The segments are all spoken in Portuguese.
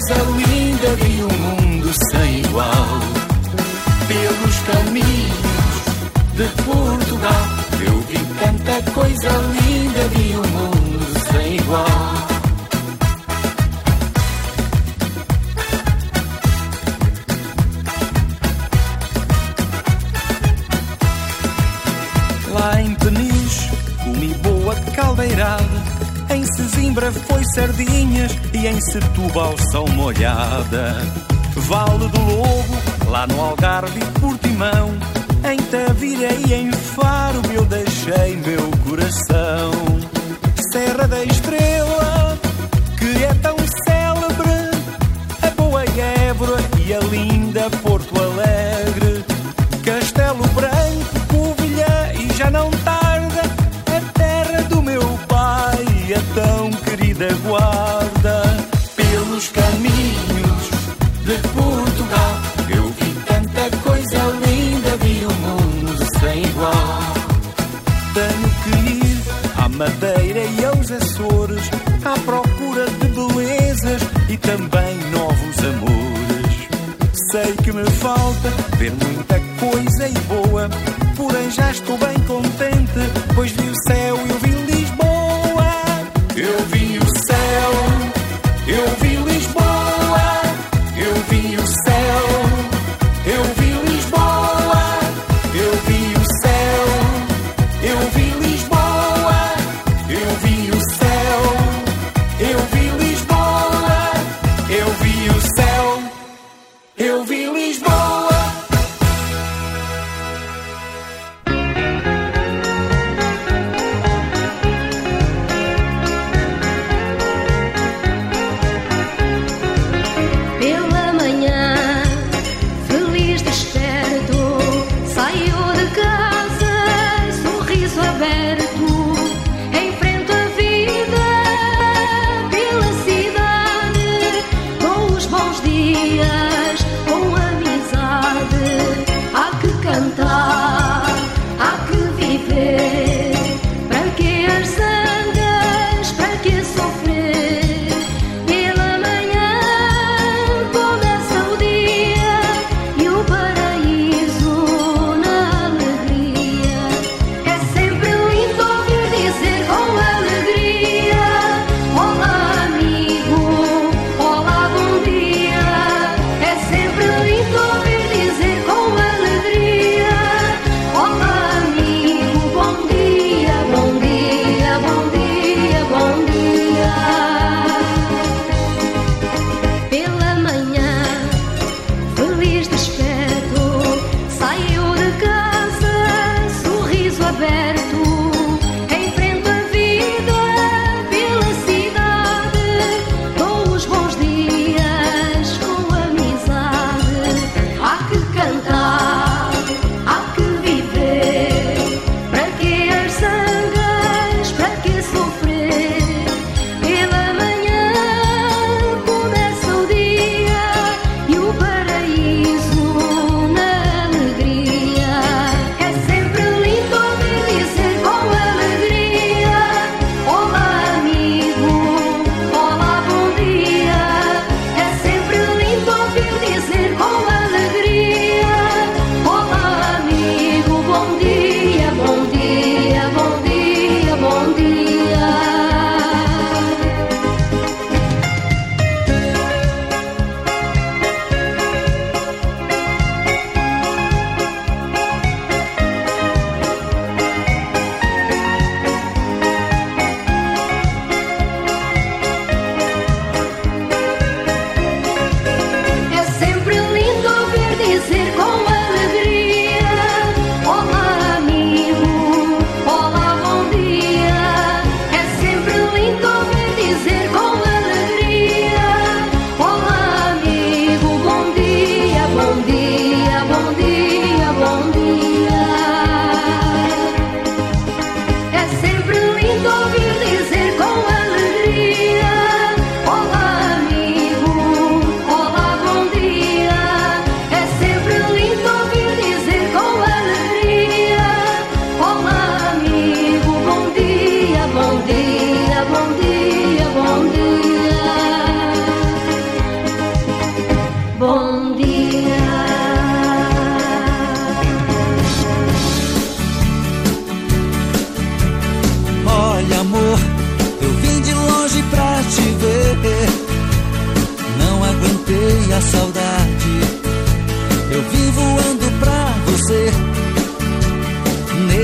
coisa linda, vi um mundo sem igual. Pelos caminhos de Portugal eu vi tanta coisa linda, vi um mundo sem igual. Lá em Peniche comi boa caldeirada, em Sesimbra foi sardinhas e em Setúbal são molhada. Vale do Lobo, lá no Algarve e Portimão, em Tavira e em Faro eu deixei meu coração. Serra da Estrela, que é tão célebre, a boa Évora e a linda Porto Alegre, Castelo Branco, Covilhã e já não tarda, a terra do meu pai, a tão querida Guarda. Pelos caminhos de Portugal eu vi tanta coisa linda, vi um mundo sem igual. Tenho que ir à Madeira e aos Açores, à procura de belezas e também novos amores. Sei que me falta ver muita coisa e boa, porém já estou bem contente, pois vi o céu e eu vi Lisboa. Eu vi o céu, eu vi Lisboa, eu vi o céu, eu vi Lisboa, eu vi o céu, eu vi Lisboa, eu vi o céu, eu vi Lisboa, eu vi o céu, eu vi Lisboa.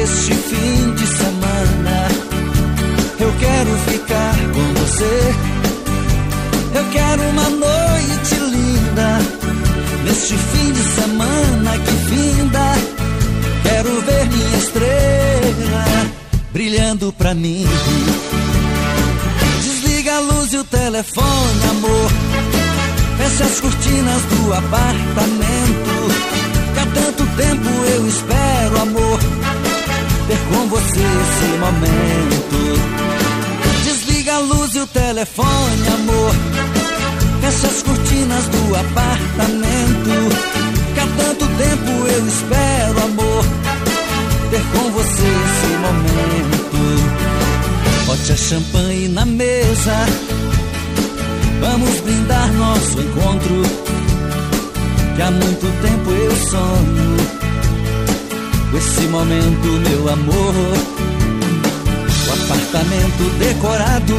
Este fim de semana eu quero ficar com você. Eu quero uma noite linda. Neste fim de semana que finda, quero ver minha estrela brilhando pra mim. Desliga a luz e o telefone, amor. Fecha as cortinas do apartamento, que há tanto tempo eu espero, amor, ter com você esse momento. Desliga a luz e o telefone, amor. Fecha as cortinas do apartamento, que há tanto tempo eu espero, amor, ter com você esse momento. Bote a champanhe na mesa, vamos brindar nosso encontro, que há muito tempo eu sonho com esse momento, meu amor. O apartamento decorado,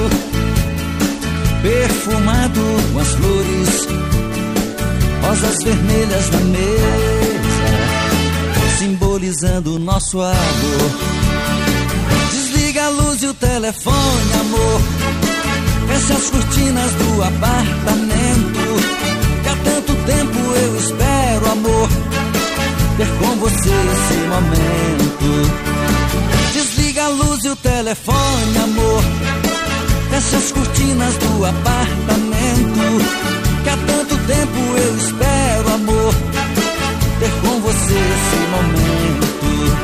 perfumado com as flores, rosas vermelhas na mesa, simbolizando o nosso amor. Desliga a luz e o telefone, amor. Fecha as cortinas do apartamento, que há tanto tempo eu espero, amor, ter com você esse momento. Desliga a luz e o telefone, amor. Fecha as cortinas do apartamento, que há tanto tempo eu espero, amor, ter com você esse momento.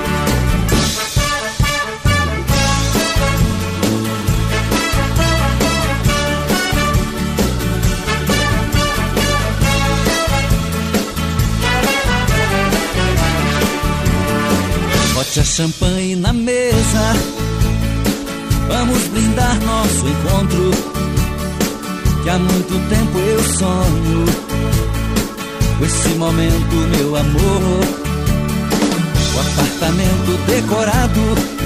Bote a champanhe na mesa, vamos brindar nosso encontro, que há muito tempo eu sonho com esse momento, meu amor. O apartamento decorado,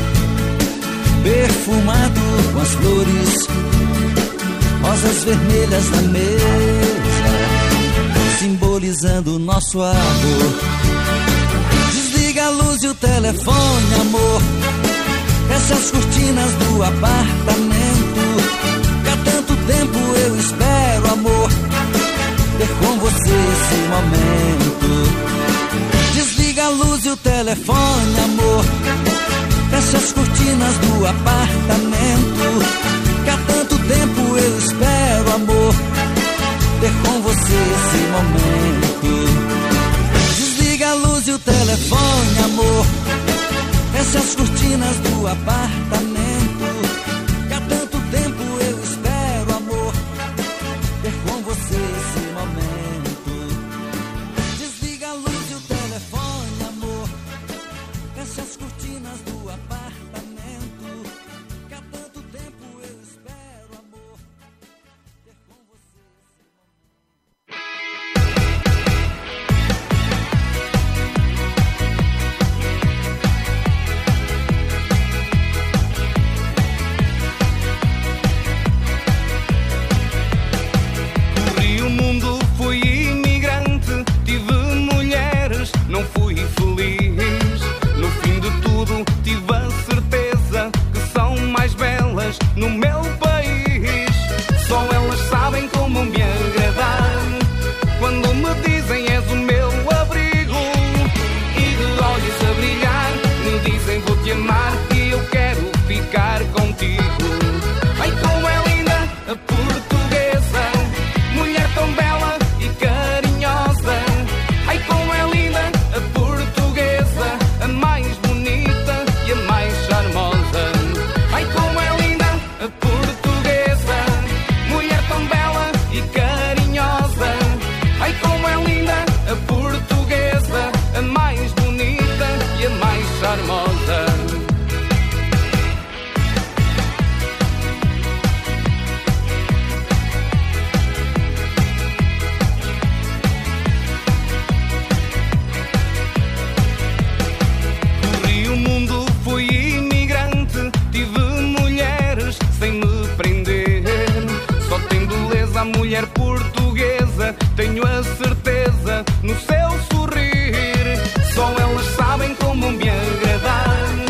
perfumado com as flores, rosas vermelhas na mesa, simbolizando o nosso amor. Desliga a luz e o telefone, amor. Fecha as cortinas do apartamento, que há tanto tempo eu espero, amor, ter com você esse momento. Desliga a luz e o telefone, amor. Fecha as cortinas do apartamento, que há tanto tempo eu espero, amor, ter com você esse momento. Desliga a luz e o telefone, amor. Fecha as cortinas do apartamento, que há tanto tempo eu espero, amor, ter com você esse momento. Desliga a luz e o telefone, amor. Fecha as cortinas do apartamento, que há tanto tempo eu espero, amor, ter com você esse não fui feliz. No fim de tudo tive a certeza que são mais belas no meu país. Só elas sabem como me agradar, quando me dizem és o meu abrigo, e de olhos a brilhar me dizem vou-te amar e eu quero ficar contigo. Ai, como é linda a portuguesa, mulher tão bela e carinhosa. Ai, como é linda a portuguesa, a mais bonita e a mais charmosa. Ai, como é linda a portuguesa, mulher tão bela e carinhosa. Ai, como é linda a portuguesa, a mais bonita e a mais charmosa. A mulher portuguesa, tenho a certeza no seu sorrir. Só elas sabem como me agradar,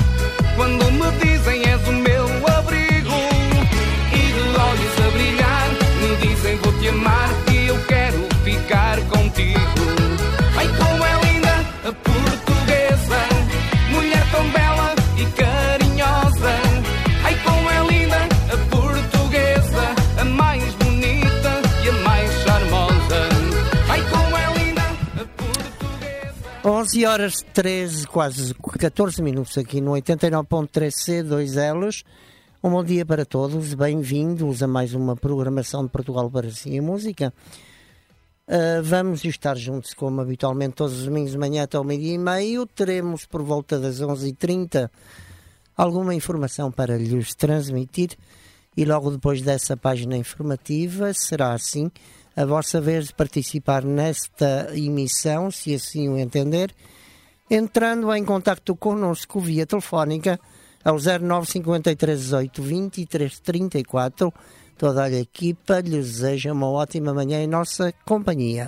11 horas 13, quase 14 minutos aqui no 89.3 C2Ls. Um bom dia para todos, bem-vindos a mais uma programação de Portugal para si e música. Vamos estar juntos como habitualmente todos os domingos de manhã até ao meio-dia e meio. Teremos por volta das 11h30 alguma informação para lhes transmitir e logo depois dessa página informativa será assim a vossa vez de participar nesta emissão, se assim o entender, entrando em contacto connosco via telefónica ao 0953 18 23 34. Toda a equipa lhe deseja uma ótima manhã em nossa companhia.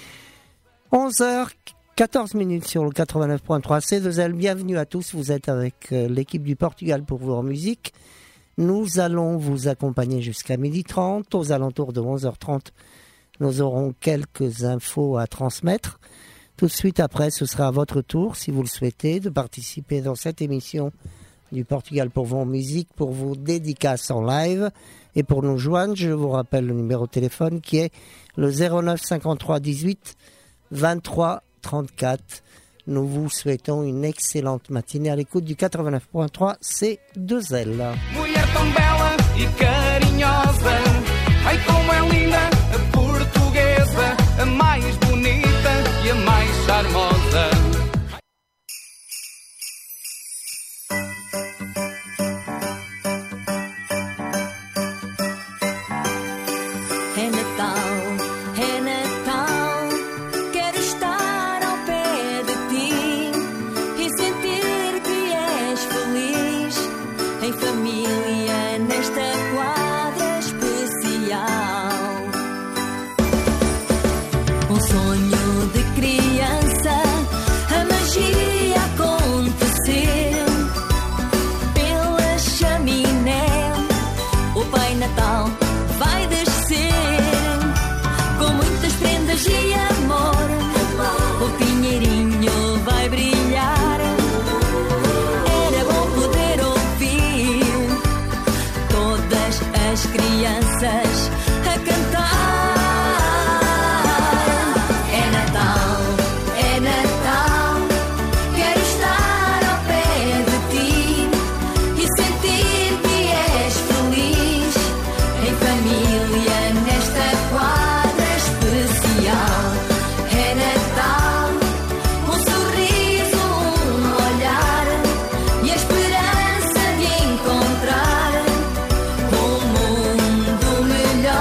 11h14 minutes sur le 89.3 C2L. Bienvenue à tous, vous êtes avec l'équipe du Portugal pour vous en musique. Nous allons vous accompagner jusqu'à 12h30. Aux alentours de 11h30, nous aurons quelques infos à transmettre. Tout de suite après, ce sera à votre tour, si vous le souhaitez, de participer dans cette émission du Portugal pour vous en musique, pour vos dédicaces en live. Et pour nous joindre, je vous rappelle le numéro de téléphone qui est le 09 53 18 23 34. Nous vous souhaitons une excellente matinée à l'écoute du 89.3 C2L. Mulher tão bela e carinhosa, ai como é linda a portuguesa, a mais bonita e a mais charmosa. É Natal, quero estar ao pé de ti e sentir que és feliz em família nesta quadra especial. Um sonho de criança, a magia acontecer pela chaminé. O Pai Natal vai descer com muitas prendas e amor. O pinheirinho vai brilhar. Era bom poder ouvir todas as crianças a cantar. É Natal, quero estar ao pé de ti e sentir que és feliz em família nesta quadra especial. É Natal, um sorriso, um olhar e a esperança de encontrar um mundo melhor.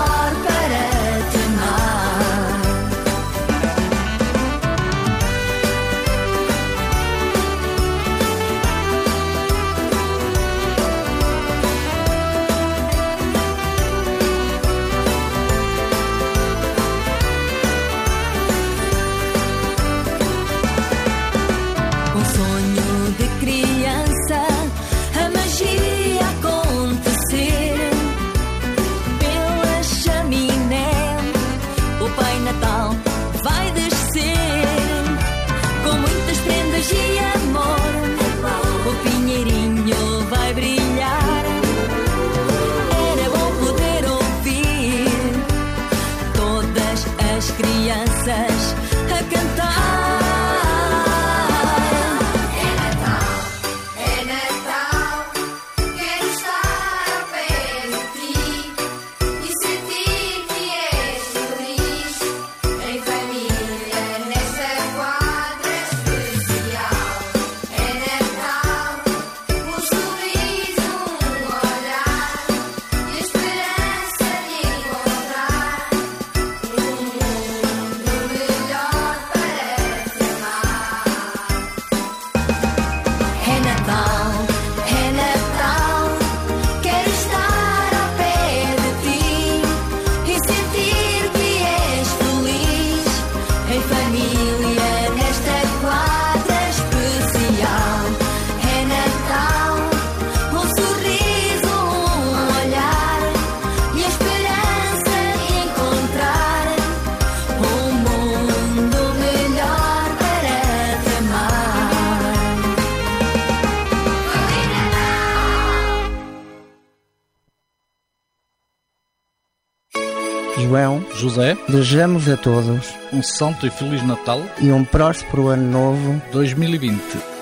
João, José, desejamos a todos um santo e feliz Natal e um próspero ano novo 2020.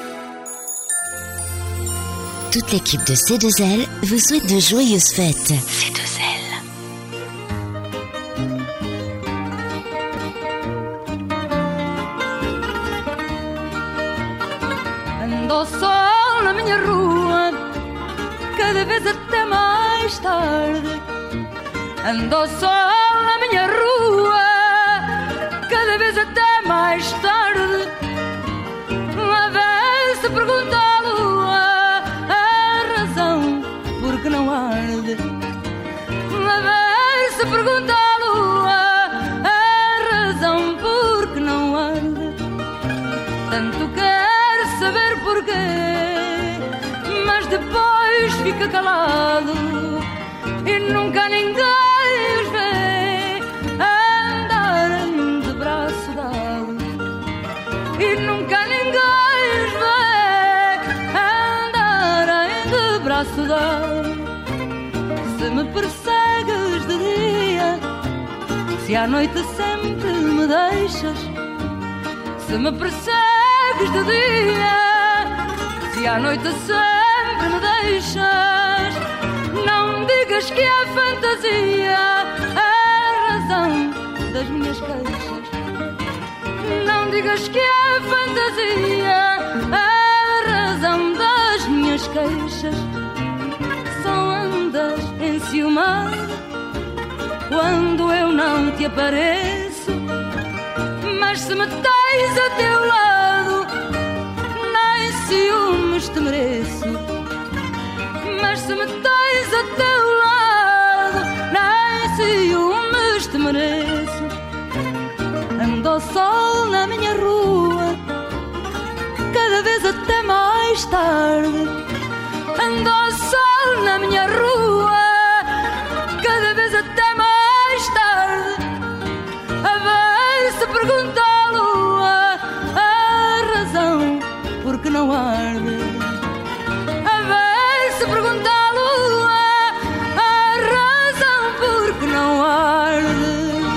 Toute l'équipe de C2L vous souhaite de joyeuses fêtes. C2L. Anda o sol na minha rua, cada vez até mais tarde. Anda o sol na minha rua, cada vez até mais tarde. Uma vez se pergunta à lua a razão por que não arde. Uma vez se pergunta à lua a razão por que não arde. Tanto quer saber porquê, mas depois fica calado e nunca ninguém os vê andarem de braço dado. E nunca ninguém os vê andarem de braço dado. Se me persegues de dia, se à noite sempre me deixas. Se me persegues de dia, se à noite sempre me deixas. Não digas que a fantasia é a razão das minhas queixas. Não digas que a fantasia é a razão das minhas queixas. Só andas enciumado quando eu não te apareço. Mas se me tens a teu lado, nem ciúmes te mereço. Mas se me tens a teu lado, nem ciúmes te mereço. Anda o sol na minha rua, cada vez até mais tarde. Anda o sol na minha rua, cada vez até mais tarde. A ver se pergunta à lua a razão por que não arde. A ver se pergunta à lua a razão por que não arde.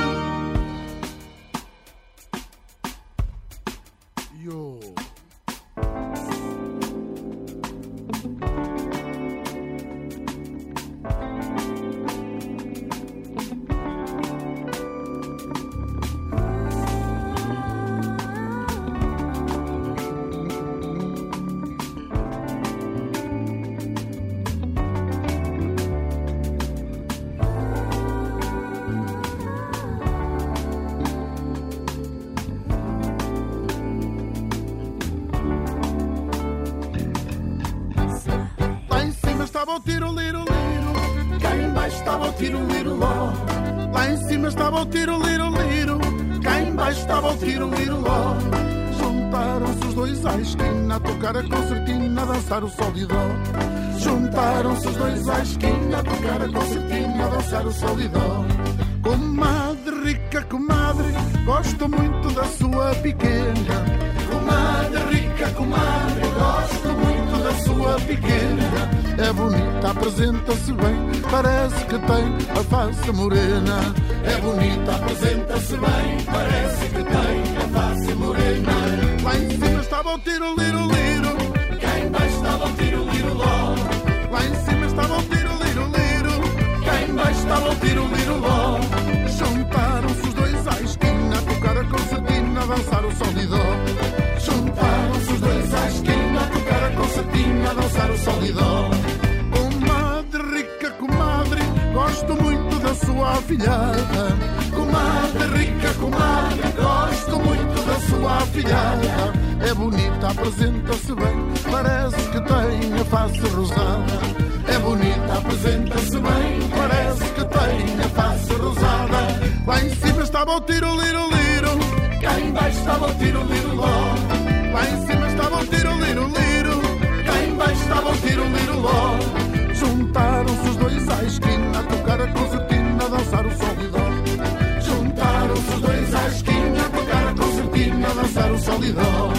Estava o tiro-liro-liro, cá em baixo estava o tiro-liro-ló. Lá em cima estava o tiro-liro-liro, cá em baixo estava o tiro-liro-ló. Juntaram-se os dois à esquina, a tocar a concertina, a dançar o sol e dó. Juntaram-se os dois à esquina, a tocar a concertina, a dançar o sol e dó. Comadre, rica comadre, gosto muito da sua pequena. Comadre, rica comadre, gosto muito da sua pequena. É bonita, apresenta-se bem, parece que tem a face morena. É bonita, apresenta-se bem, parece que tem a face morena. Lá em cima estava o tiro-liro-liro, cá em baixo estava o tiro-liro-ló. Lá em cima estava o tiro-liro-liro, cá em baixo estava o tiro-liro-ló. Juntaram-se os dois à esquina, a tocar a concertina, a dançar o sol e dó. Juntaram-se os dois à esquina, a tocar a concertina, a dançar o sol e dó. Comadre, rica comadre, gosto muito da sua afilhada. Comadre, rica comadre, gosto muito da sua afilhada. É bonita, apresenta-se bem, parece que tem a face rosada. É bonita, apresenta-se bem, parece que tem a face rosada. Lá em cima estava o tiro-liro-liro, cá em baixo estava o tiro-liro-ló. Lá em cima estava o tiro-liro-liro, cá em baixo estava o tiro-liro-ló. Juntaram-se os dois à esquina, a tocar a concertina, a dançar o sol e dó. Juntaram-se os dois à esquina, a tocar a concertina, a dançar o sol e dó.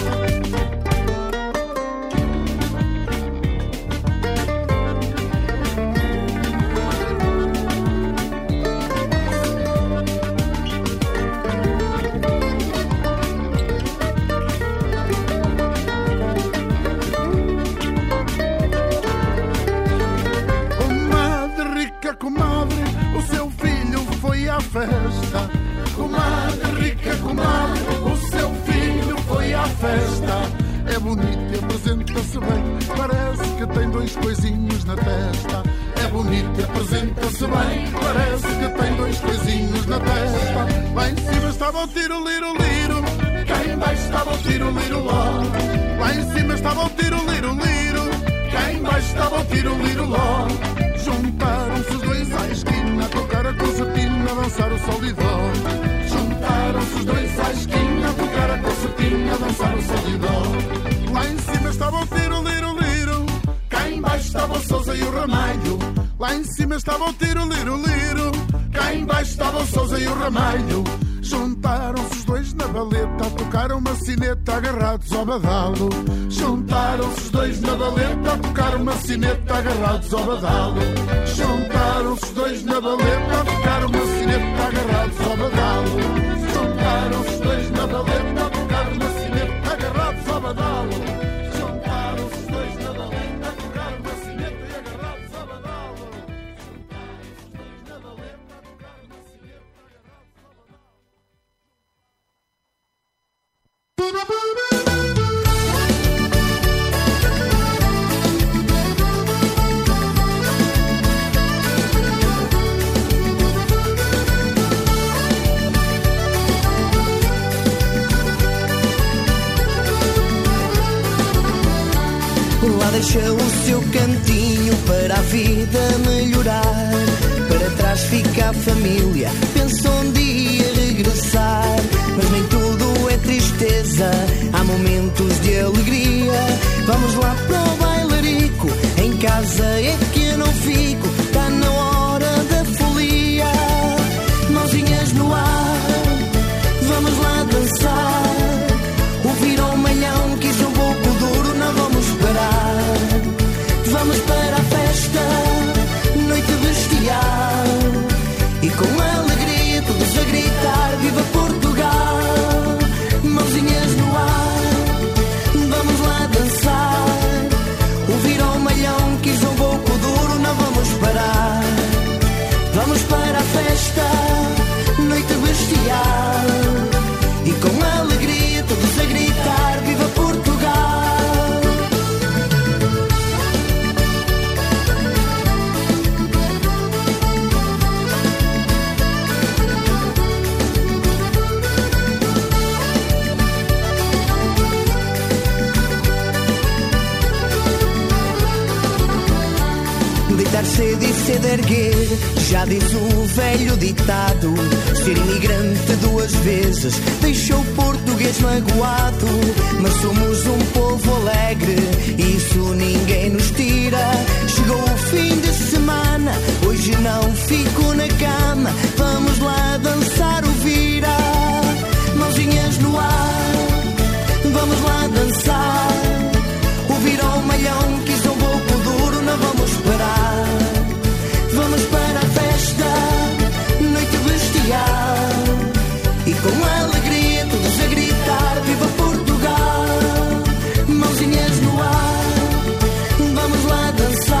que tem dois coisinhos na testa. É bonito, apresenta-se bem, parece que tem dois coisinhos na testa. Lá em cima estava o tiro-liro-liro, cá em baixo estava o tiro-liro-ló. Lá em cima estava o tiro-liro-liro, cá em baixo estava o tiro-liro-ló. Juntaram-se os dois à esquina, a tocar a concertina, a dançar o sol e dó. Juntaram-se os dois à esquina, a tocar a concertina, a dançar o sol e dó. Lá em cima estava o tiro-liro-liro, cá em baixo estava o Sousa e o Ramalho. Lá em cima estava o tiro-liro-liro, cá em baixo estava o Sousa e o Ramalho. Juntaram-se os dois na valeta, tocaram uma sineta agarrados ao badalo. Juntaram-se os dois na valeta, tocaram uma sineta agarrados ao badalo. Juntaram-se os dois na valeta, tocaram uma sineta agarrados ao badalo. Juntaram-se os dois na valeta, tocaram uma sineta agarrados ao badalo. Juntaram-se os dois na valeta, tocaram uma sineta e agarrados ao badalo. Juntaram-se os dois na valeta, tocaram uma sineta agarrados ao badalo. Lá deixa o seu cantinho para a vida melhorar. Para trás fica a família, pensa um dia regressar. Mas nem tudo é tristeza, há momentos de alegria. Vamos lá para o bailarico, em casa é que eu não fico. Está na hora da folia, mãozinhas no ar. Vamos lá dançar, ouvir ao malhão que isso é um pouco duro, não vamos parar. Vamos para a festa, noite bestial, e com alegria todos a gritar, viva Portugal. Mãozinhas no ar, vamos lá dançar, ouvir ao malhão que isso é um pouco duro, não vamos parar. Vamos para a festa, noite bestial, e com alegria todos a gritar, viva Portugal. Deitar cedo e cedo erguer, já diz o velho ditado. Ser imigrante duas vezes deixou o português magoado. Mas somos um povo alegre, isso ninguém nos tira. Chegou o fim de semana, hoje não fico na cama. Vamos lá dançar o vira, mãozinhas no ar. Vamos lá dançar, ouvir ao malhão que isso é um pouco duro, não vamos parar. Vamos para a festa, noite bestial, e com alegria todos a gritar, viva Portugal. Mãozinhas no ar, vamos lá dançar.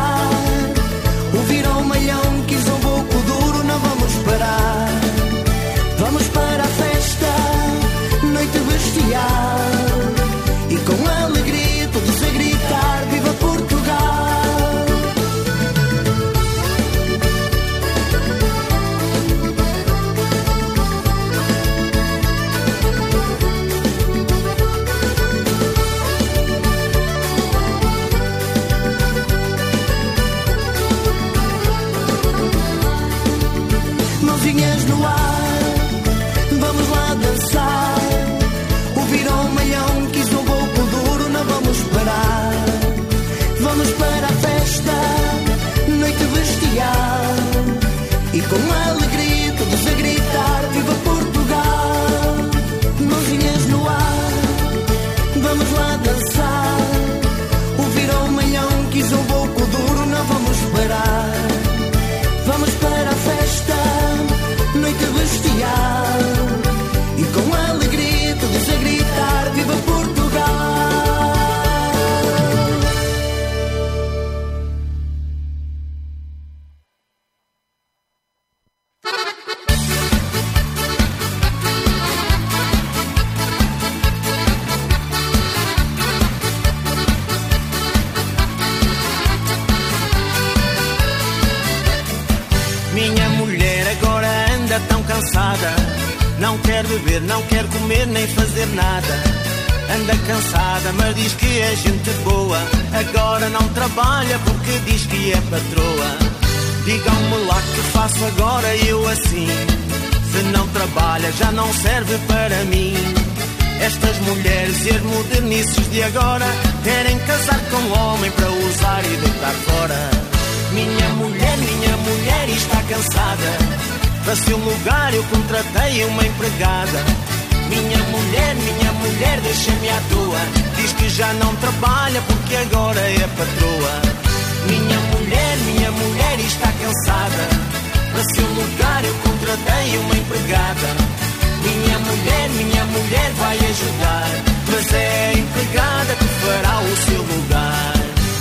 cansada, não quer beber, não quer comer nem fazer nada. Anda cansada, mas diz que é gente boa. Agora não trabalha porque diz que é patroa. Digam-me lá que faço agora eu assim. Se não trabalha já não serve para mim. Estas mulheres e as modernices de agora querem casar com um homem para usar e deitar fora. Minha mulher está cansada. Para seu lugar eu contratei uma empregada. Minha mulher deixa-me à toa. Diz que já não trabalha porque agora é patroa. Minha mulher está cansada. Para seu lugar eu contratei uma empregada. Minha mulher vai ajudar, mas é a empregada que fará o seu lugar.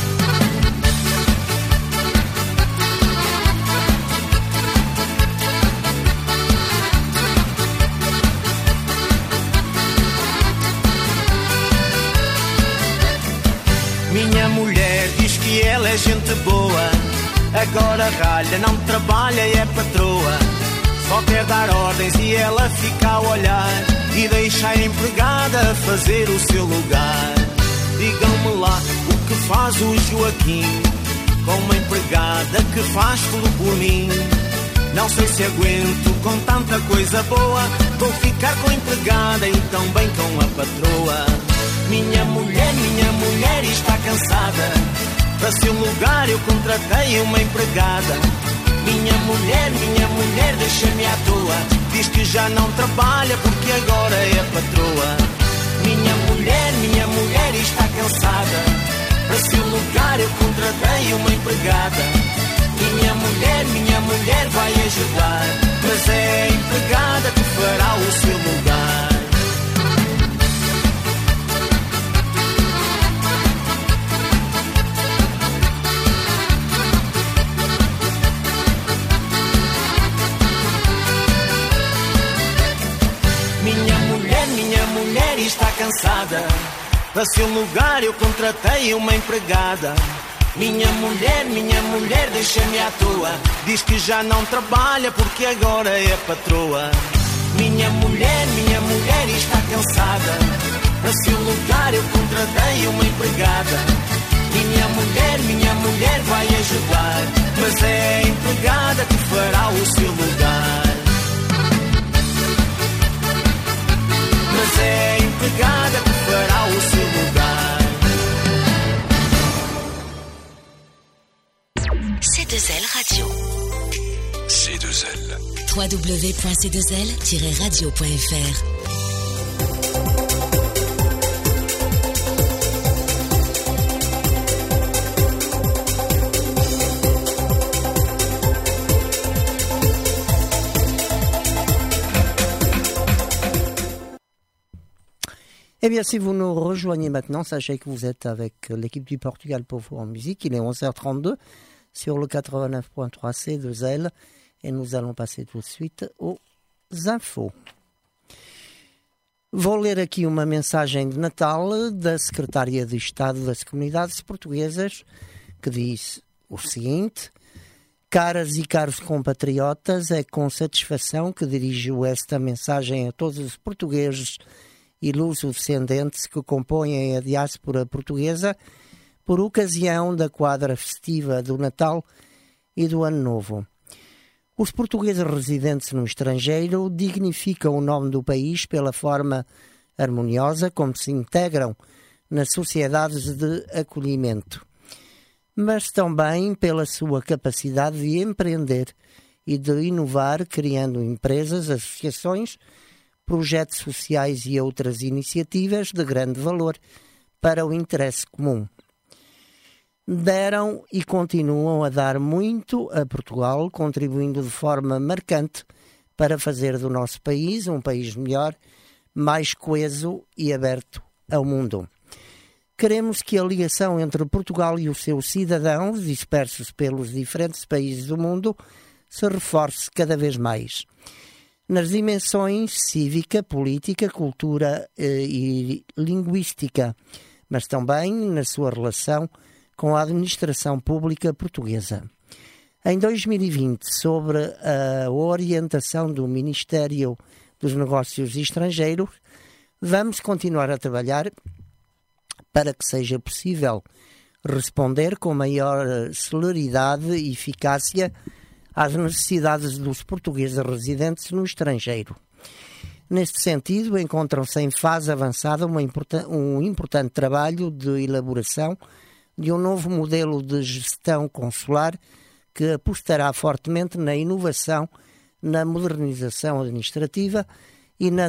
Minha mulher diz que ela é gente boa. Agora ralha, não trabalha, é patroa. Só quer dar ordens e ela fica a olhar e deixa a empregada fazer o seu lugar. Digam-me lá o que faz o Joaquim com uma empregada que faz tudo por mim. Não sei se aguento com tanta coisa boa. Vou ficar com a empregada e também com a patroa. Minha mulher está cansada. Para seu lugar eu contratei uma empregada. Minha mulher deixa-me à toa. Diz que já não trabalha porque agora é patroa. Minha mulher está cansada. Para seu lugar eu contratei uma empregada. Minha mulher vai ajudar, mas é a empregada que fará o seu lugar. Minha mulher está cansada. Para seu lugar eu contratei uma empregada. Minha mulher deixa-me à toa. Diz que já não trabalha porque agora é patroa. Minha mulher está cansada. Para seu lugar eu contratei uma empregada. Minha mulher vai ajudar, mas é a empregada que fará o seu lugar. Mas é a empregada que fará o seu lugar. C2L Radio. C2L. www.c2l-radio.fr. Eh bien, si vous nous rejoignez maintenant, sachez que vous êtes avec l'équipe du Portugal pour vous en musique. Il est 11h32 sur le 89.3 C2L et nous allons passer tout de suite aux infos. Vou ler aqui uma mensagem de Natal da Secretária de Estado das Comunidades Portuguesas que diz o seguinte: caras e caros compatriotas, é com satisfação que dirijo esta mensagem a todos os portugueses e luso-descendentes que compõem a diáspora portuguesa por ocasião da quadra festiva do Natal e do Ano Novo. Os portugueses residentes no estrangeiro dignificam o nome do país pela forma harmoniosa como se integram nas sociedades de acolhimento, mas também pela sua capacidade de empreender e de inovar, criando empresas, associações, projetos sociais e outras iniciativas de grande valor para o interesse comum. Deram e continuam a dar muito a Portugal, contribuindo de forma marcante para fazer do nosso país um país melhor, mais coeso e aberto ao mundo. Queremos que a ligação entre Portugal e os seus cidadãos, dispersos pelos diferentes países do mundo, se reforce cada vez mais. Nas dimensões cívica, política, cultura e linguística, mas também na sua relação com a administração pública portuguesa. Em 2020, sobre a orientação do Ministério dos Negócios Estrangeiros, vamos continuar a trabalhar para que seja possível responder com maior celeridade e eficácia às necessidades dos portugueses residentes no estrangeiro. Neste sentido, encontram-se em fase avançada um importante trabalho de elaboração de um novo modelo de gestão consular que apostará fortemente na inovação, na modernização administrativa e na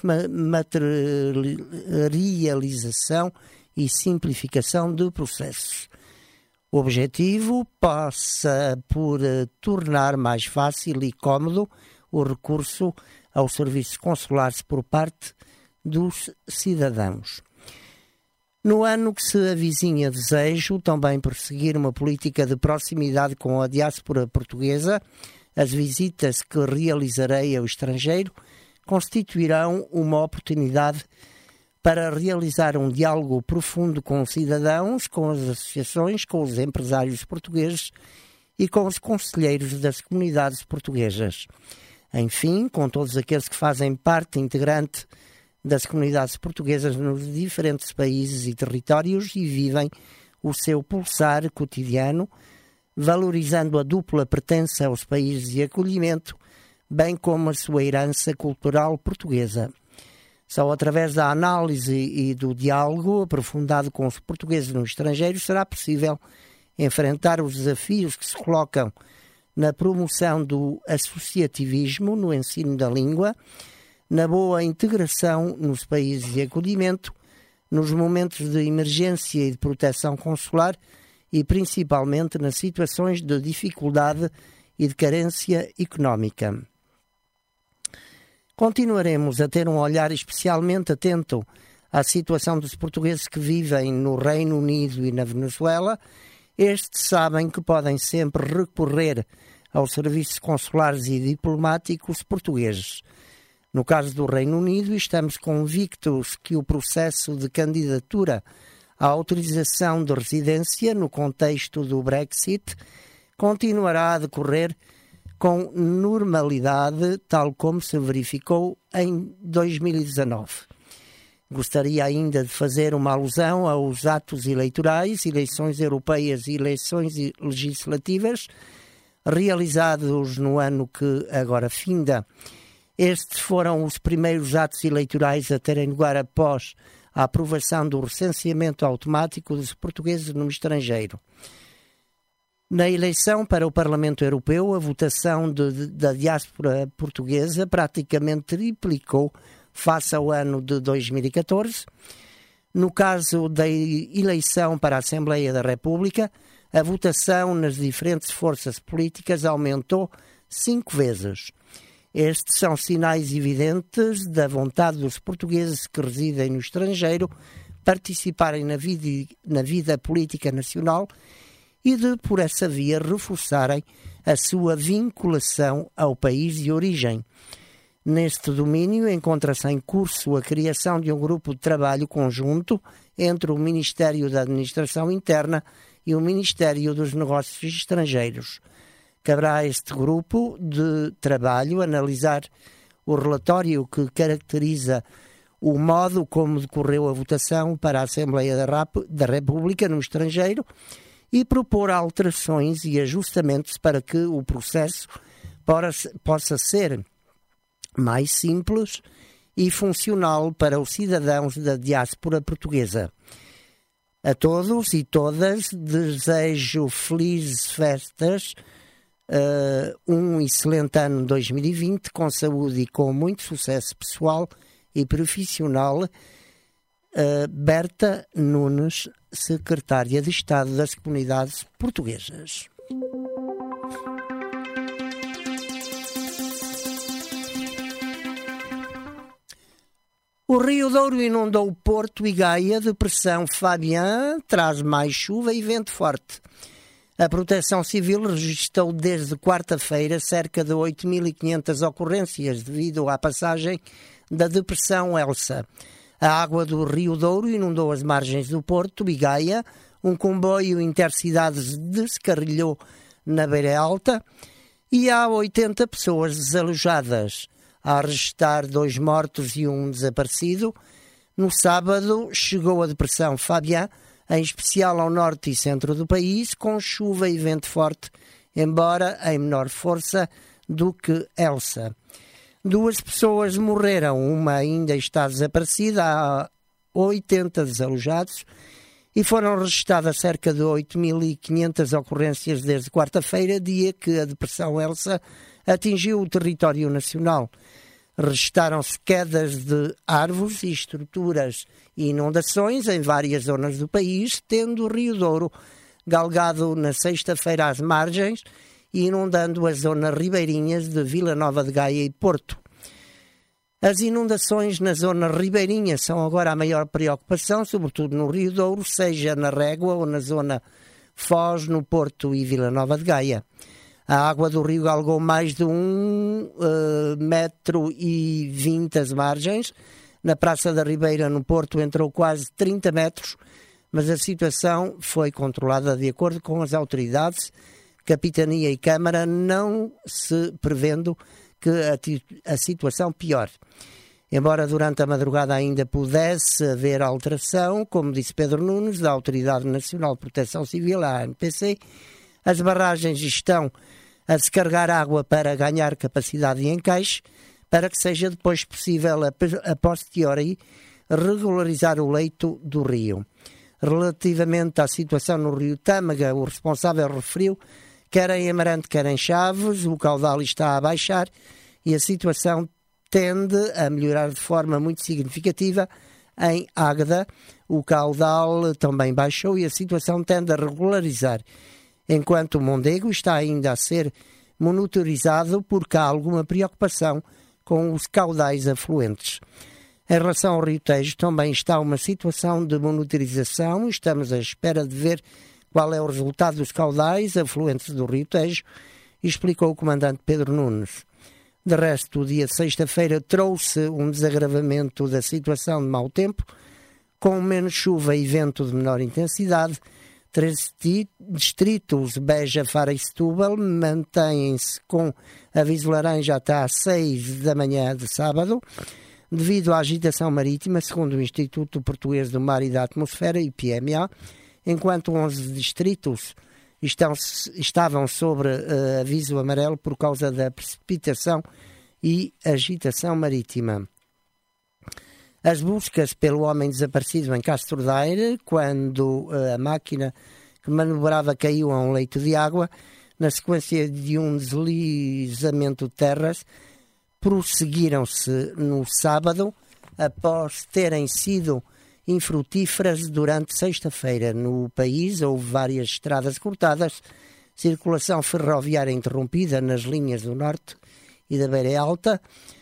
desmaterialização e simplificação de processos. O objetivo passa por tornar mais fácil e cómodo o recurso aos serviços consulares por parte dos cidadãos. No ano que se avizinha, desejo também perseguir uma política de proximidade com a diáspora portuguesa. As visitas que realizarei ao estrangeiro constituirão uma oportunidade para realizar um diálogo profundo com os cidadãos, com as associações, com os empresários portugueses e com os conselheiros das comunidades portuguesas. Enfim, com todos aqueles que fazem parte integrante das comunidades portuguesas nos diferentes países e territórios e vivem o seu pulsar cotidiano, valorizando a dupla pertença aos países de acolhimento, bem como a sua herança cultural portuguesa. Só através da análise e do diálogo aprofundado com os portugueses no estrangeiro será possível enfrentar os desafios que se colocam na promoção do associativismo, no ensino da língua, na boa integração nos países de acolhimento, nos momentos de emergência e de proteção consular e principalmente nas situações de dificuldade e de carência económica. Continuaremos a ter um olhar especialmente atento à situação dos portugueses que vivem no Reino Unido e na Venezuela. Estes sabem que podem sempre recorrer aos serviços consulares e diplomáticos portugueses. No caso do Reino Unido, estamos convictos que o processo de candidatura à autorização de residência no contexto do Brexit continuará a decorrer com normalidade, tal como se verificou em 2019. Gostaria ainda de fazer uma alusão aos atos eleitorais, eleições europeias e eleições legislativas, realizados no ano que agora finda. Estes foram os primeiros atos eleitorais a terem lugar após a aprovação do recenseamento automático dos portugueses no estrangeiro. Na eleição para o Parlamento Europeu, a votação da diáspora portuguesa praticamente triplicou face ao ano de 2014. No caso da eleição para a Assembleia da República, a votação nas diferentes forças políticas aumentou 5 vezes. Estes são sinais evidentes da vontade dos portugueses que residem no estrangeiro participarem na vida política nacional e de, por essa via, reforçarem a sua vinculação ao país de origem. Neste domínio encontra-se em curso a criação de um grupo de trabalho conjunto entre o Ministério da Administração Interna e o Ministério dos Negócios Estrangeiros. Caberá a este grupo de trabalho analisar o relatório que caracteriza o modo como decorreu a votação para a Assembleia da República no estrangeiro e propor alterações e ajustamentos para que o processo possa ser mais simples e funcional para os cidadãos da diáspora portuguesa. A todos e todas desejo felizes festas, um excelente ano 2020 com saúde e com muito sucesso pessoal e profissional. Berta Nunes, Secretária de Estado das Comunidades Portuguesas. O Rio Douro inundou Porto e Gaia. Depressão Fabian traz mais chuva e vento forte. A Proteção Civil registrou desde quarta-feira cerca de 8.500 ocorrências devido à passagem da Depressão Elsa. A água do Rio Douro inundou as margens do Porto e Gaia. Um comboio intercidades descarrilhou na Beira Alta, e há 80 pessoas desalojadas, a registrar 2 mortos e 1 desaparecido. No sábado chegou a depressão Fabian, em especial ao norte e centro do país, com chuva e vento forte, embora em menor força do que Elsa. 2 pessoas morreram, uma ainda está desaparecida, há 80 desalojados, e foram registradas cerca de 8.500 ocorrências desde quarta-feira, dia que a depressão Elsa atingiu o território nacional. Registaram-se quedas de árvores e estruturas e inundações em várias zonas do país, tendo o Rio Douro galgado na sexta-feira às margens e inundando as zonas ribeirinhas de Vila Nova de Gaia e Porto. As inundações na zona ribeirinha são agora a maior preocupação, sobretudo no Rio Douro, seja na Régua ou na zona Foz, no Porto e Vila Nova de Gaia. A água do rio galgou mais de 1,20 metro as margens. Na Praça da Ribeira, no Porto, entrou quase 30 metros, mas a situação foi controlada de acordo com as autoridades, Capitania e Câmara, não se prevendo que a situação piore. Embora durante a madrugada ainda pudesse haver alteração, como disse Pedro Nunes, da Autoridade Nacional de Proteção Civil, a ANPC, as barragens estão a descarregar água para ganhar capacidade de encaixe, para que seja depois possível, a posteriori, regularizar o leito do rio. Relativamente à situação no rio Tâmega, o responsável referiu quer em Amarante, quer em Chaves, o caudal está a baixar e a situação tende a melhorar de forma muito significativa. Em Águeda, o caudal também baixou e a situação tende a regularizar, enquanto o Mondego está ainda a ser monitorizado porque há alguma preocupação com os caudais afluentes. Em relação ao Rio Tejo, também está uma situação de monitorização. Estamos à espera de ver qual é o resultado dos caudais afluentes do Rio Tejo, explicou o comandante Pedro Nunes. De resto, o dia de sexta-feira trouxe um desagravamento da situação de mau tempo, com menos chuva e vento de menor intensidade. 3 distritos, Beja, Faro e Setúbal, mantêm-se com aviso laranja até às 6 da manhã de sábado, devido à agitação marítima, segundo o Instituto Português do Mar e da Atmosfera, IPMA, enquanto 11 distritos estavam sobre aviso amarelo por causa da precipitação e agitação marítima. As buscas pelo homem desaparecido em Castro Daire, quando a máquina que manobrava caiu a um leito de água, na sequência de um deslizamento de terras, prosseguiram-se no sábado, após terem sido infrutíferas durante sexta-feira. No país houve várias estradas cortadas, circulação ferroviária interrompida nas linhas do Norte e da Beira Alta,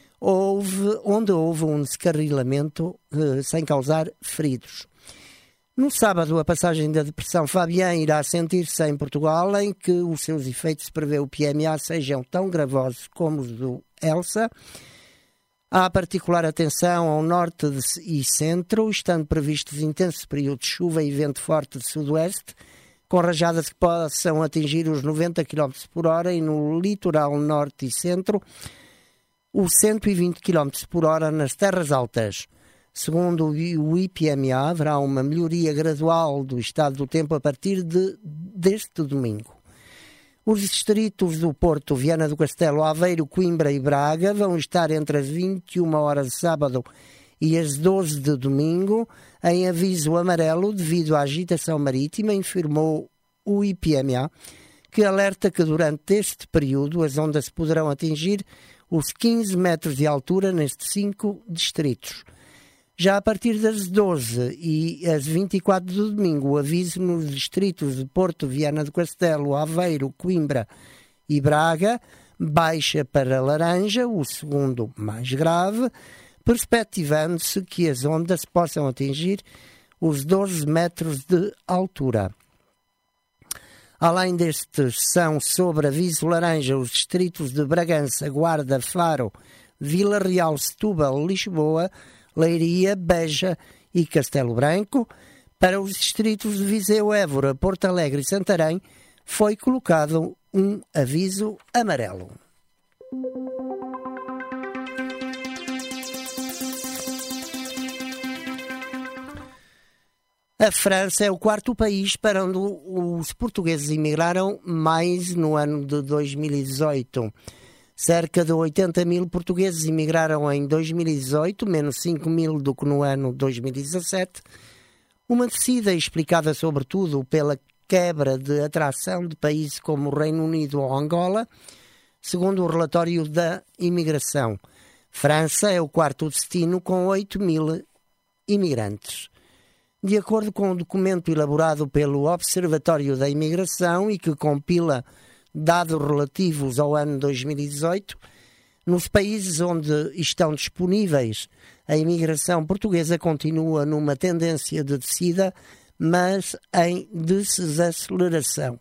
onde houve um descarrilamento sem causar feridos. No sábado, a passagem da depressão Fabian irá sentir-se em Portugal, em que os seus efeitos, prevê o PMA, sejam tão gravosos como os do Elsa. Há particular atenção ao norte e centro, estando previstos intensos períodos de chuva e vento forte de sudoeste, com rajadas que possam atingir os 90 km por hora, e no litoral norte e centro, os 120 km por hora nas terras altas. Segundo o IPMA, haverá uma melhoria gradual do estado do tempo a partir deste domingo. Os distritos do Porto, Viana do Castelo, Aveiro, Coimbra e Braga vão estar entre as 21 horas de sábado e as 12 de domingo em aviso amarelo devido à agitação marítima, informou o IPMA, que alerta que durante este período as ondas poderão atingir os 15 metros de altura nestes 5 distritos. Já a partir das 12 e as 24 de domingo, o aviso nos distritos de Porto, Viana do Castelo, Aveiro, Coimbra e Braga baixa para laranja, o segundo mais grave, perspectivando-se que as ondas possam atingir os 12 metros de altura. Além destes, são sobre aviso laranja os distritos de Bragança, Guarda, Faro, Vila Real, Setúbal, Lisboa, Leiria, Beja e Castelo Branco. Para os distritos de Viseu, Évora, Porto Alegre e Santarém foi colocado um aviso amarelo. A França é o quarto país para onde os portugueses imigraram mais no ano de 2018. Cerca de 80 mil portugueses imigraram em 2018, menos 5 mil do que no ano 2017. Uma descida explicada sobretudo pela quebra de atração de países como o Reino Unido ou Angola, segundo o relatório da imigração. França é o quarto destino com 8 mil imigrantes. De acordo com o documento elaborado pelo Observatório da Imigração e que compila dados relativos ao ano 2018, nos países onde estão disponíveis, a imigração portuguesa continua numa tendência de descida, mas em desaceleração.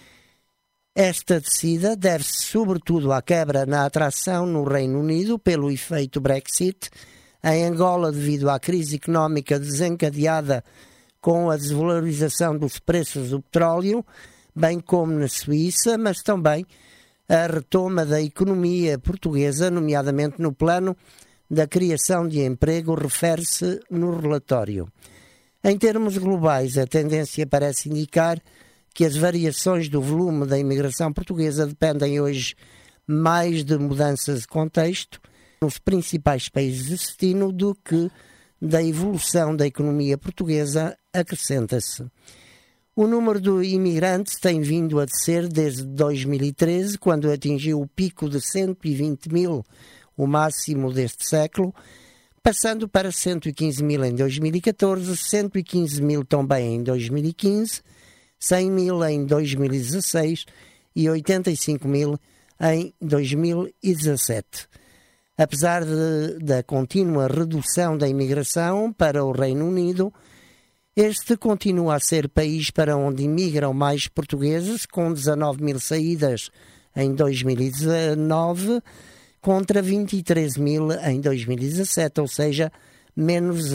Esta descida deve-se sobretudo à quebra na atração no Reino Unido pelo efeito Brexit, em Angola devido à crise económica desencadeada com a desvalorização dos preços do petróleo, bem como na Suíça, mas também a retoma da economia portuguesa, nomeadamente no plano da criação de emprego, refere-se no relatório. Em termos globais, a tendência parece indicar que as variações do volume da imigração portuguesa dependem hoje mais de mudanças de contexto nos principais países de destino do que da evolução da economia portuguesa, acrescenta-se. O número de imigrantes tem vindo a descer desde 2013, quando atingiu o pico de 120 mil, o máximo deste século, passando para 115 mil em 2014, 115 mil também em 2015, 100 mil em 2016 e 85 mil em 2017. Apesar da contínua redução da imigração para o Reino Unido, este continua a ser país para onde imigram mais portugueses, com 19 mil saídas em 2019, contra 23 mil em 2017, ou seja, menos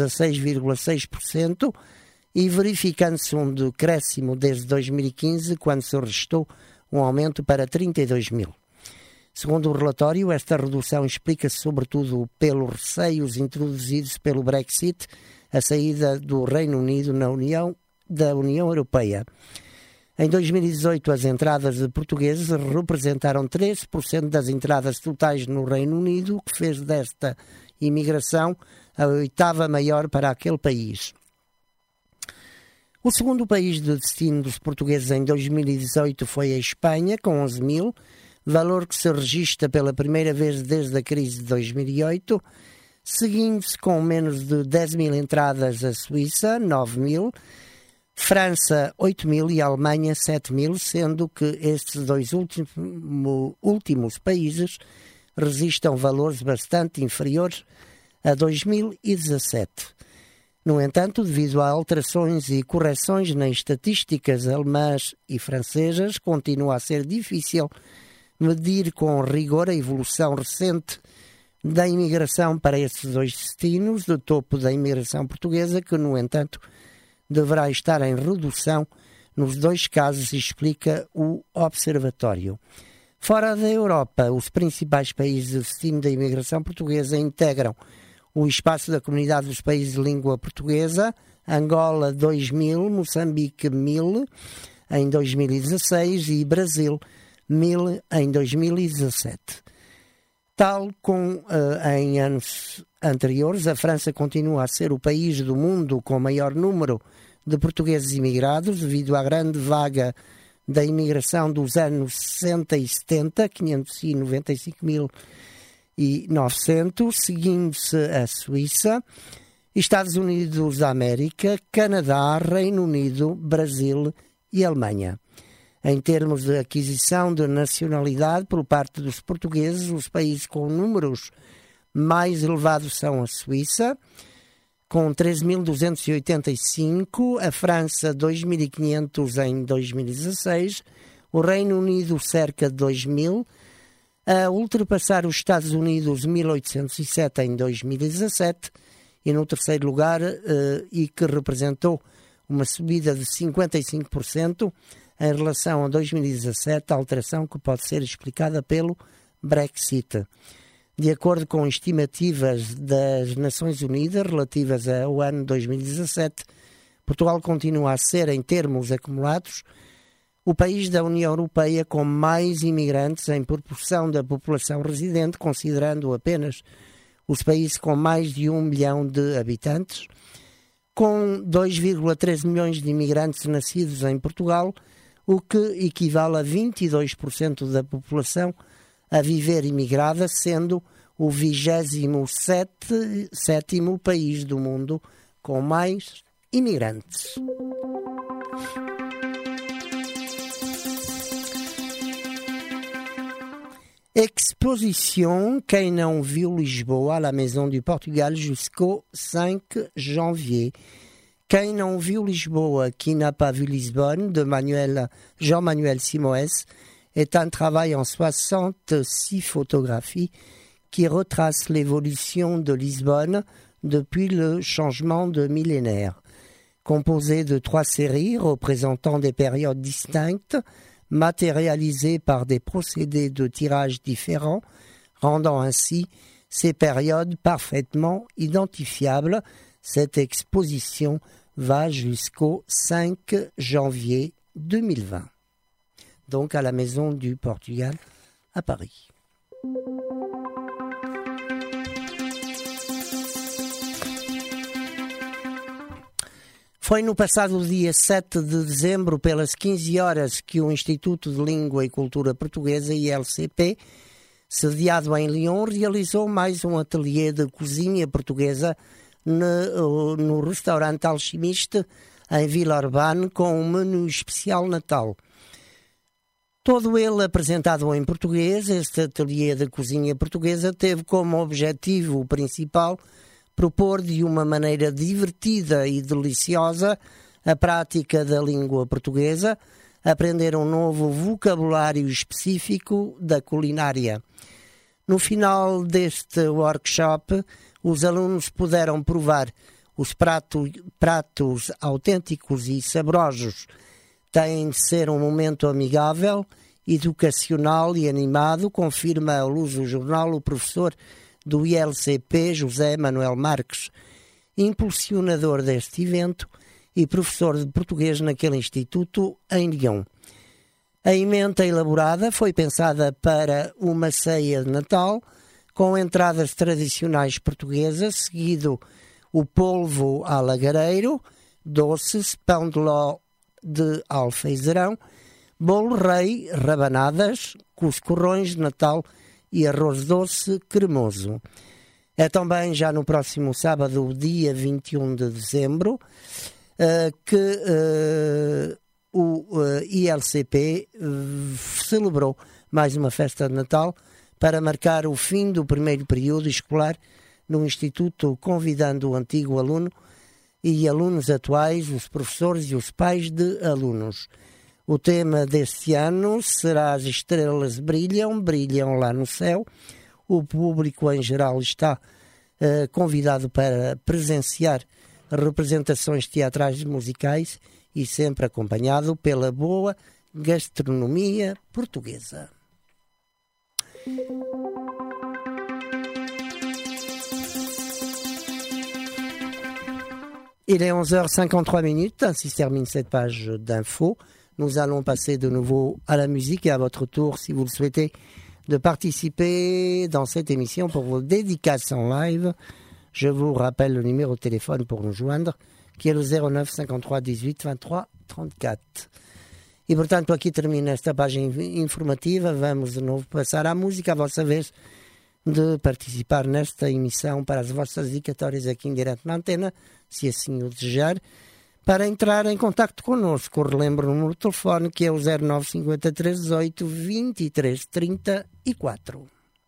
16,6%, e verificando-se um decréscimo desde 2015, quando se registrou um aumento para 32 mil. Segundo o relatório, esta redução explica-se sobretudo pelos receios introduzidos pelo Brexit, a saída do Reino Unido da União Europeia. Em 2018, as entradas de portugueses representaram 13% das entradas totais no Reino Unido, o que fez desta imigração a oitava maior para aquele país. O segundo país de destino dos portugueses em 2018 foi a Espanha, com 11 mil, valor que se registra pela primeira vez desde a crise de 2008, seguindo-se com menos de 10 mil entradas a Suíça, 9 mil, França, 8 mil e a Alemanha, 7 mil, sendo que estes dois últimos países registram valores bastante inferiores a 2017. No entanto, devido a alterações e correções nas estatísticas alemãs e francesas, continua a ser difícil medir com rigor a evolução recente da imigração para estes dois destinos, do topo da imigração portuguesa, que, no entanto, deverá estar em redução nos dois casos, explica o Observatório. Fora da Europa, os principais países de destino da imigração portuguesa integram o espaço da Comunidade dos Países de Língua Portuguesa, Angola 2.000, Moçambique 1.000 em 2016 e Brasil 1.000 em 2017. Tal como em anos anteriores, a França continua a ser o país do mundo com maior número de portugueses imigrados, devido à grande vaga da imigração dos anos 60 e 70, 595.900, seguindo-se a Suíça, Estados Unidos da América, Canadá, Reino Unido, Brasil e Alemanha. Em termos de aquisição de nacionalidade por parte dos portugueses, os países com números mais elevados são a Suíça, com 13.285, a França 2.500 em 2016, o Reino Unido cerca de 2.000, a ultrapassar os Estados Unidos 1.807 em 2017, e no terceiro lugar, e que representou uma subida de 55%, em relação a 2017, alteração que pode ser explicada pelo Brexit. De acordo com estimativas das Nações Unidas relativas ao ano 2017, Portugal continua a ser, em termos acumulados, o país da União Europeia com mais imigrantes em proporção da população residente, considerando apenas os países com mais de 1 milhão de habitantes, com 2,3 milhões de imigrantes nascidos em Portugal, o que equivale a 22% da população a viver imigrada, sendo o 27º país do mundo com mais imigrantes. Exposition Quem não viu Lisboa à la Maison du Portugal jusqu'au 5 janvier. Quem não viu Lisboa, qui n'a pas vu Lisbonne, de Jean-Manuel Simoes, est un travail en 66 photographies qui retrace l'évolution de Lisbonne depuis le changement de millénaire. Composé de 3 séries représentant des périodes distinctes, matérialisées par des procédés de tirage différents, rendant ainsi ces périodes parfaitement identifiables. Cette exposition va jusqu'au 5 janvier 2020. Donc à la Maison du Portugal à Paris. Foi no passado dia 7 de dezembro, pelas 15 horas, que o Instituto de Língua e Cultura Portuguesa, ILCP, sediado em Lyon, realizou mais um ateliê de cozinha portuguesa no restaurante Alchimiste, em Villeurbanne, com um menu especial Natal. Todo ele apresentado em português, este ateliê de cozinha portuguesa teve como objetivo principal propor de uma maneira divertida e deliciosa a prática da língua portuguesa, aprender um novo vocabulário específico da culinária. No final deste workshop, os alunos puderam provar os pratos autênticos e saborosos. Tem de ser um momento amigável, educacional e animado, confirma a Luz do Jornal o professor do ILCP, José Manuel Marques, impulsionador deste evento e professor de português naquele instituto em Lyon. A emenda elaborada foi pensada para uma ceia de Natal, com entradas tradicionais portuguesas, seguido o polvo à lagareiro, doces, pão de ló de alfeizerão, bolo rei, rabanadas, cuscurrões de Natal e arroz doce cremoso. É também já no próximo sábado, dia 21 de dezembro, que o ILCP celebrou mais uma festa de Natal para marcar o fim do primeiro período escolar no Instituto, convidando o antigo aluno e alunos atuais, os professores e os pais de alunos. O tema deste ano será As Estrelas Brilham, Brilham lá no Céu. O público em geral está convidado para presenciar representações teatrais e musicais e sempre acompanhado pela boa gastronomia portuguesa. Il est 11h53, ainsi se termine cette page d'infos. Nous allons passer de nouveau à la musique et à votre tour, si vous le souhaitez, de participer dans cette émission pour vos dédicaces en live. Je vous rappelle le numéro de téléphone pour nous joindre, qui est le 09 53 18 23 34. E, portanto, aqui termina esta página informativa. Vamos de novo passar à música, a vossa vez de participar nesta emissão para as vossas dedicatórias aqui em direto na antena, se assim o desejar. Para entrar em contacto connosco, relembro o número de telefone, que é o 0953 18 23 34.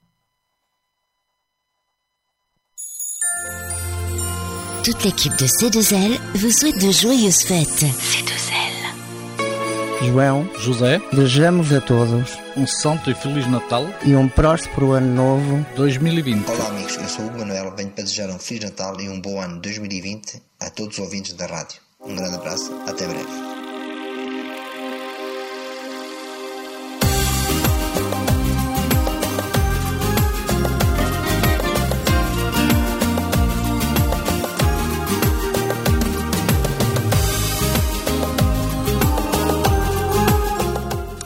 Toute l'équipe de C2L vous souhaite de joyeuses fêtes. C2L. João, José, desejamos a todos santo e feliz Natal e próspero ano novo 2020. Olá amigos, eu sou o Manuel, venho para desejar Feliz Natal e bom ano 2020 a todos os ouvintes da rádio. Grande abraço, até breve.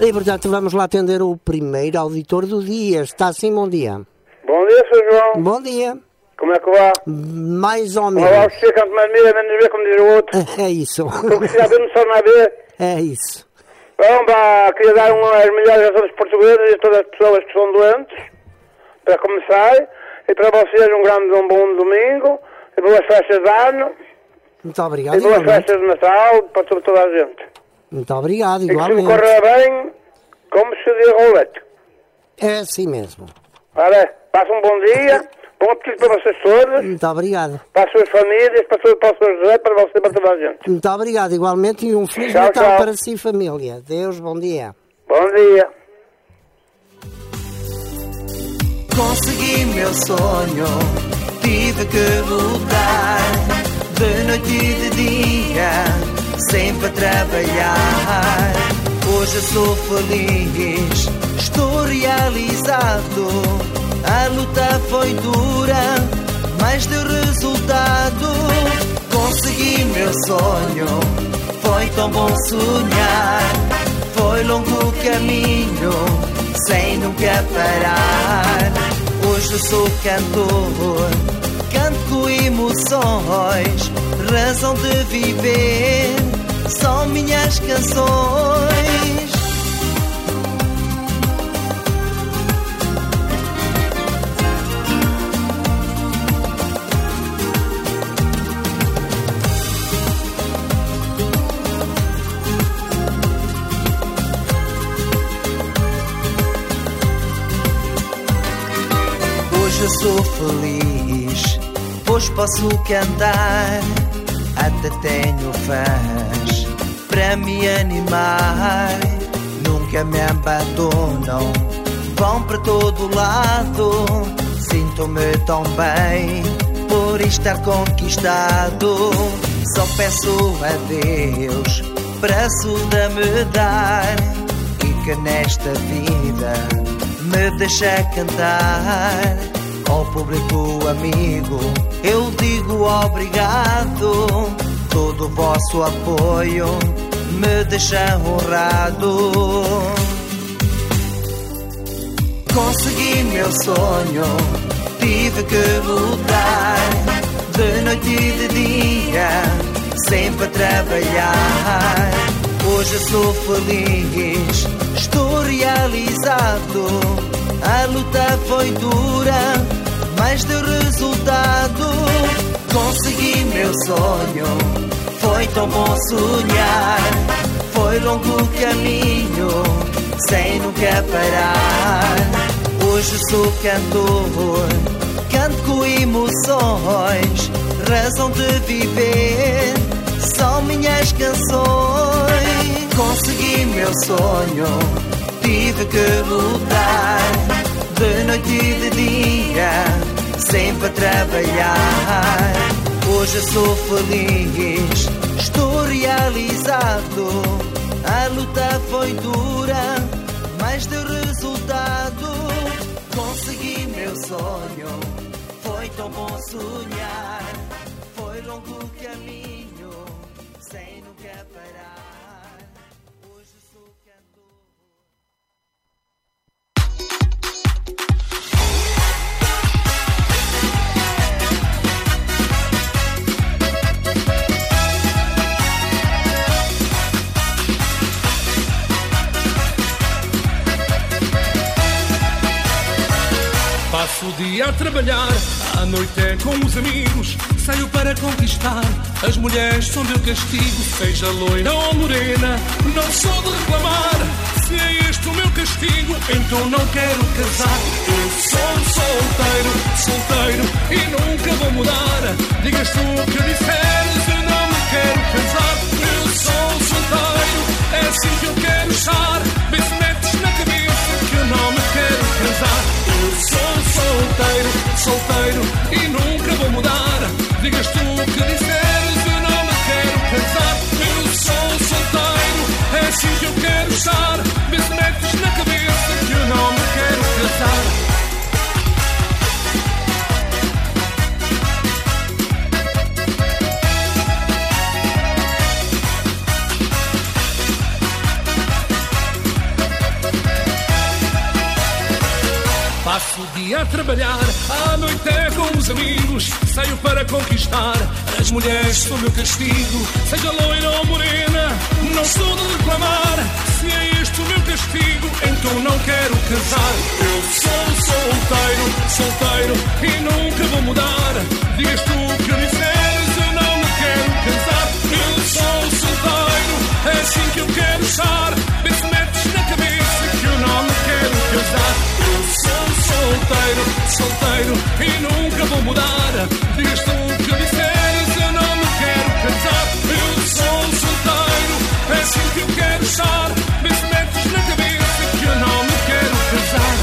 E, portanto, vamos lá atender o primeiro auditor do dia. Está sim, bom dia. Bom dia, Sr. João. Bom dia. Como é que vai? Mais ou menos. Olá, você canto mais mira, menos ver, como diz o outro. É isso. Estou que se já não sabe nada. É isso. Bom, queria dar as melhores a todos os portugueses e a todas as pessoas que são doentes, para começar, e para vocês um bom domingo, e boas festas de ano, muito obrigado, e boas festas de Natal para toda a gente. Muito obrigado, igualmente. E que se corra bem, como se diz o leite. É assim mesmo. Olha, passa um bom dia. Bom apetite para vocês todos. Muito obrigado. Para as suas famílias, para o Sr. José, para você, para toda a gente. Muito obrigado, igualmente, e um Feliz tchau, Natal tchau. para si e família. Deus, bom dia. Bom dia. Consegui meu sonho, tive que lutar, de noite e de dia, sempre a trabalhar. Hoje sou feliz, estou realizado. A luta foi dura, mas deu resultado. Consegui meu sonho, foi tão bom sonhar. Foi longo o caminho, sem nunca parar. Hoje sou cantor, canto com emoções. Razão de viver, são minhas canções. Hoje sou feliz, pois posso cantar. Até tenho fãs para me animar. Nunca me abandonam, vão para todo lado. Sinto-me tão bem por estar conquistado. Só peço a Deus braço de me dar, e que nesta vida me deixa cantar. Ao público amigo eu digo obrigado. Todo o vosso apoio me deixa honrado. Consegui meu sonho, tive que lutar, de noite e de dia, sempre a trabalhar. Hoje sou feliz, estou realizado. A luta foi dura, mas deu resultado. Consegui meu sonho, foi tão bom sonhar. Foi longo o caminho, sem nunca parar. Hoje sou cantor, canto com emoções. Razão de viver, são minhas canções. Consegui meu sonho, tive que lutar, de noite e de dia, sempre a trabalhar. Hoje sou feliz, estou realizado. A luta foi dura, mas deu resultado. Consegui meu sonho, foi tão bom sonhar. Foi longo o caminho, sem nunca parar. Hoje sou cantor. Passo o dia a trabalhar, à noite é com os amigos. Saio para conquistar, as mulheres são meu castigo. Seja loira ou morena, não sou de reclamar. Se é este o meu castigo, então não quero casar. Eu sou solteiro, solteiro e nunca vou mudar. Digas tu o que disseres, eu não me quero casar. Eu sou solteiro, é assim que eu quero estar. Vê se metes na cabeça que eu não me quero casar. Eu sou solteiro, solteiro e nunca vou mudar. Digas tu o que disseres, eu não me quero casar. Eu sou solteiro, é assim que eu quero estar. Vê se metes na cabeça que eu não me quero casar. Passo o dia a trabalhar, à noite é com os amigos. Saio para conquistar, as mulheres são meu castigo. Seja loira ou morena, não sou de reclamar. Se é este o meu castigo, então não quero casar. Eu sou solteiro, solteiro e nunca vou mudar. Digas tu o que disseres, eu não me quero casar. Eu sou solteiro, é assim que eu quero estar. Vê se metes na cabeça que eu não me quero casar. Eu sou solteiro, solteiro e nunca vou mudar. Digas tu o que disseres, eu não me quero casar. Eu sou solteiro, é assim que eu quero estar. Vê se metes na cabeça que eu não me quero casar.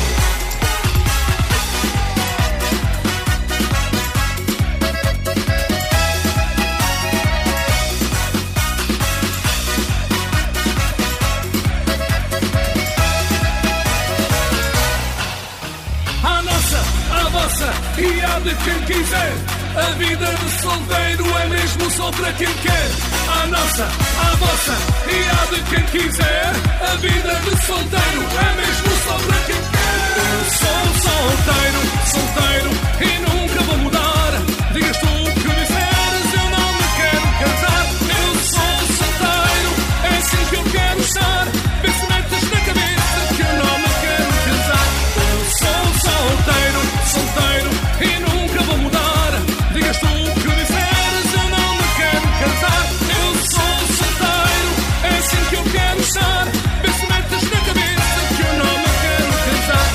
E há de quem quiser. A vida de solteiro é mesmo só para quem quer. A nossa, a vossa e há de quem quiser. A vida de solteiro é mesmo só para quem quer. Eu sou solteiro, solteiro e nunca vou mudar. Digas tu o que disseres, eu não me quero casar. Eu sou solteiro, é assim que eu quero estar. Vê se metes na cabeça que eu não me quero casar. Eu sou solteiro, solteiro e nunca vou mudar. Digas tu o que disseres, eu não me quero casar. Eu sou solteiro, é assim que eu quero estar. Vê se metes na cabeça que eu não me quero casar.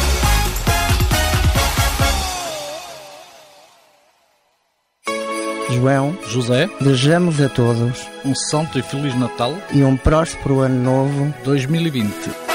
João, José, desejamos a todos um santo e feliz Natal e um próspero ano novo 2020.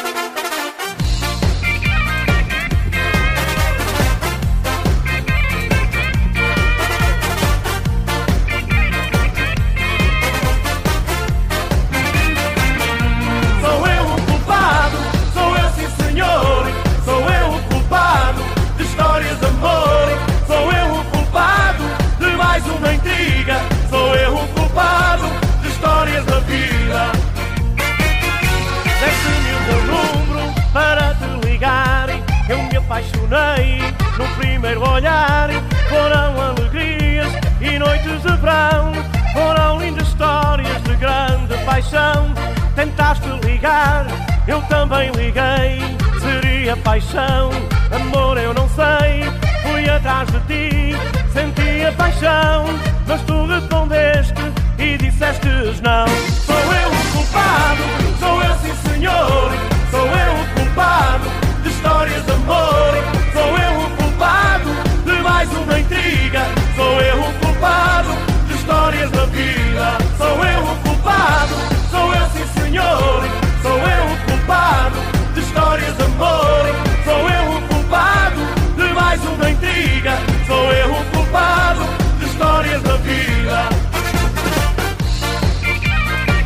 Apaixonei no primeiro olhar. Foram alegrias e noites de verão. Foram lindas histórias de grande paixão. Tentaste ligar, eu também liguei. Seria paixão, amor eu não sei. Fui atrás de ti, senti a paixão. Mas tu respondeste e disseste não. Sou eu o culpado, sou eu sim senhor. Sou eu o culpado de histórias de amor. Sou eu o culpado de mais uma intriga. Sou eu o culpado de histórias da vida. Sou eu o culpado, sou eu sim senhor. Sou eu o culpado de histórias de amor. Sou eu o culpado de mais uma intriga. Sou eu o culpado de histórias da vida.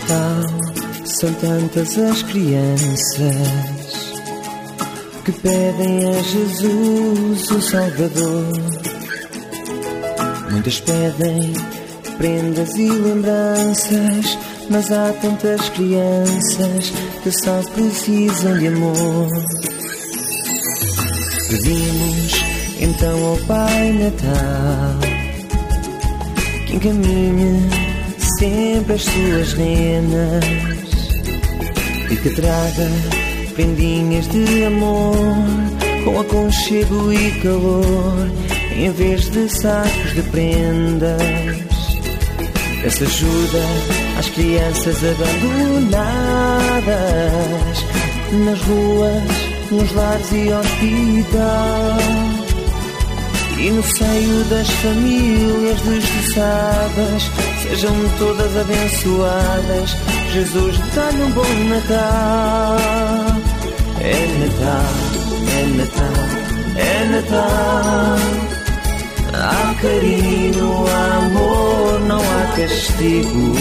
Natal são tantas as crianças que pedem a Jesus o Salvador. Muitas pedem prendas e lembranças, mas há tantas crianças que só precisam de amor. Pedimos então ao Pai Natal que encaminhe sempre as suas renas e que traga prendinhas de amor com aconchego e calor, em vez de sacos de prendas. Essa ajuda às crianças abandonadas nas ruas, nos lares e hospitais, e no seio das famílias destroçadas, sejam todas abençoadas. Jesus dá-lhe um bom Natal. É Natal, é Natal, é Natal. Há carinho, há amor, não há castigo.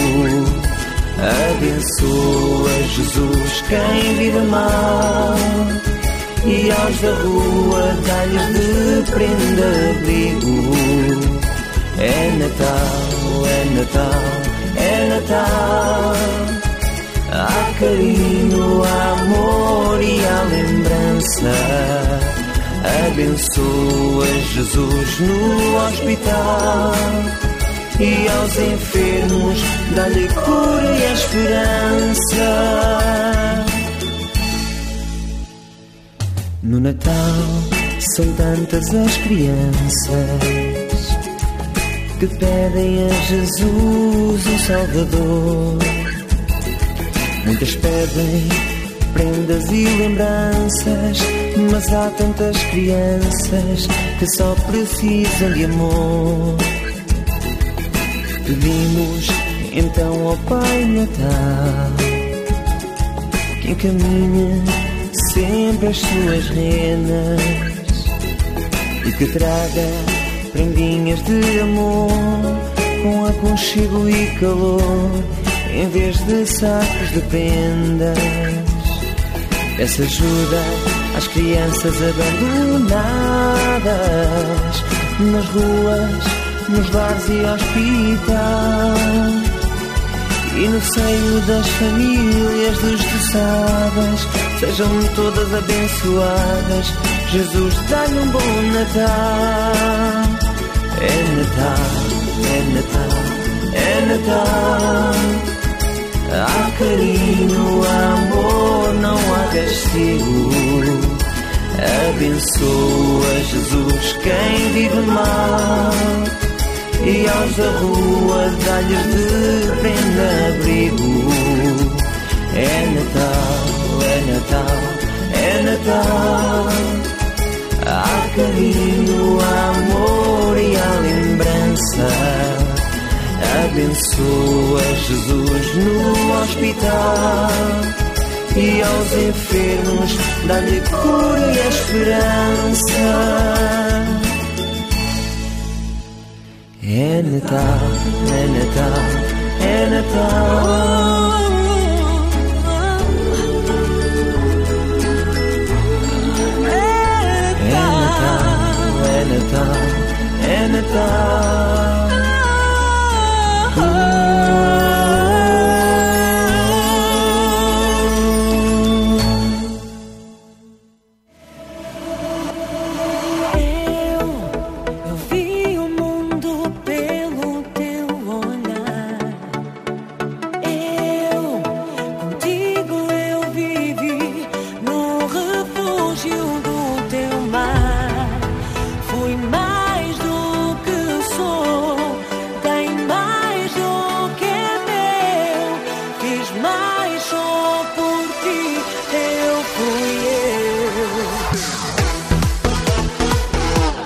Abençoa Jesus quem vive mal, e aos da rua dá-lhes de prenda abrigo. É Natal, é Natal, é Natal. Há carinho, há amor e há lembrança. Abençoa Jesus no hospital, e aos enfermos dá-lhe cura e esperança. No Natal são tantas as crianças que pedem a Jesus o Salvador. Muitas pedem prendas e lembranças, mas há tantas crianças que só precisam de amor. Pedimos então ao Pai Natal que encaminhe sempre as suas renas e que traga prendinhas de amor com aconchego e calor, em vez de sacos de prendas. Essa ajuda às crianças abandonadas nas ruas, nos lares e hospitais, e no seio das famílias destroçadas, sejam todas abençoadas. Jesus dá-lhe um bom Natal. É Natal, é Natal, é Natal. Há carinho, há amor, não há castigo. Abençoa Jesus quem vive mal, e aos da rua dá-lhes de prenda abrigo. É Natal, é Natal, é Natal. Há carinho, há amor e há lembrança. Abençoa Jesus no hospital, e aos enfermos dá-lhe cura e esperança. É Natal, é Natal, é Natal. É Natal, é Natal. Eu vi o mundo pelo teu olhar. Contigo eu vivi no refúgio do teu mar. Fui mais do que sou, dei mais do que é meu, fiz mais só por ti, eu fui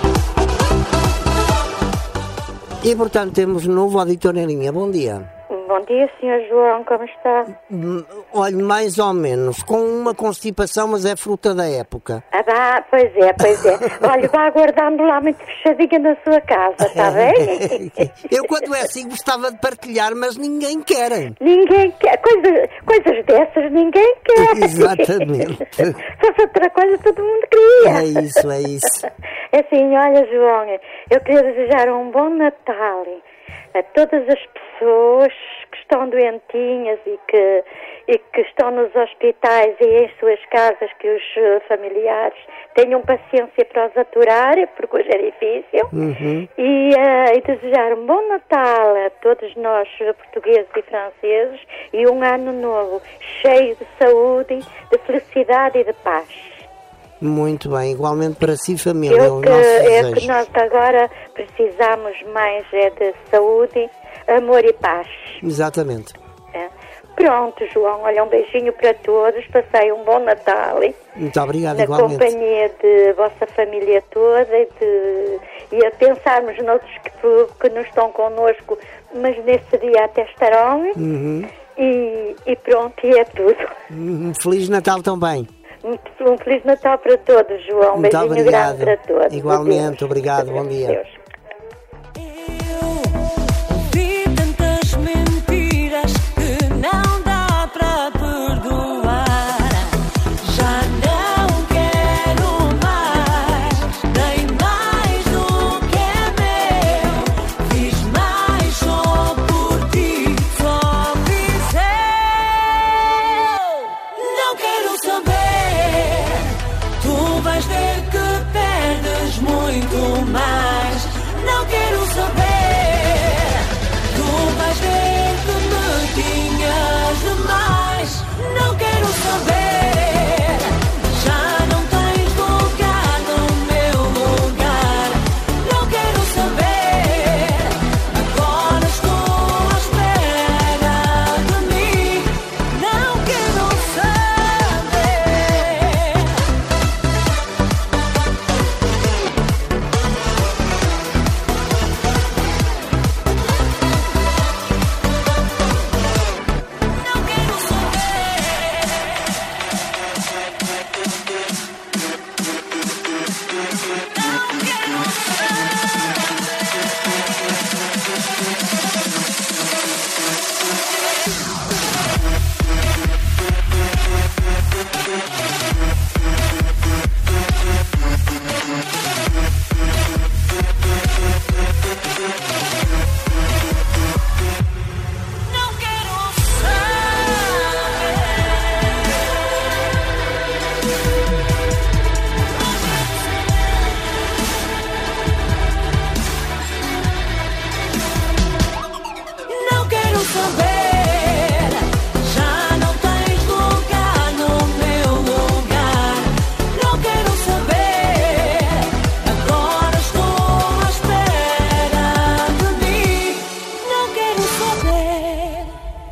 E portanto temos um novo auditor em linha. Bom dia. bom dia, Sr. João, como está? Olha, mais ou menos, com uma constipação, mas é fruta da época. Pois é. Olha, vá aguardando lá muito fechadinha na sua casa, está bem? Eu, quando é assim, gostava de partilhar, mas ninguém quer. Ninguém quer. Coisas dessas ninguém quer. Exatamente. Se fosse outra coisa, todo mundo queria. É isso. É assim, olha, João, eu queria desejar um bom Natal a todas as pessoas que estão doentinhas e que estão nos hospitais e em suas casas, que os familiares tenham paciência para os aturar, porque hoje é difícil. E desejar um bom Natal a todos nós, portugueses e franceses, e um ano novo cheio de saúde, de felicidade e de paz. Muito bem, igualmente para si, família. Que nós agora precisamos mais de saúde, amor e paz. Exatamente. Pronto, João, olha, um beijinho para todos, passei um bom Natal. Muito obrigado, na igualmente. Companhia de vossa família toda e a pensarmos noutros que não estão connosco, mas nesse dia até estarão. E pronto, e é tudo. Feliz Natal também. Um Feliz Natal para todos, João. Muito beijinho obrigado. Grande para todos. Igualmente, obrigado, bom dia. Deus. Vi tantas mentiras que não dá para perdoar. Já não quero mais, nem mais do que é meu. Fiz mais só por ti, só fiz eu. Não quero saber. Tu vais ver que perdes muito mais. Não quero saber. Tu vais ver que me tinhas demais. Não quero saber. Já não tens lugar no meu lugar. Não quero saber. Agora estou à espera de mim. Não quero saber. Não quero saber. Já não tens lugar no meu lugar. Não quero saber. Agora estou à espera de mim. Não quero saber.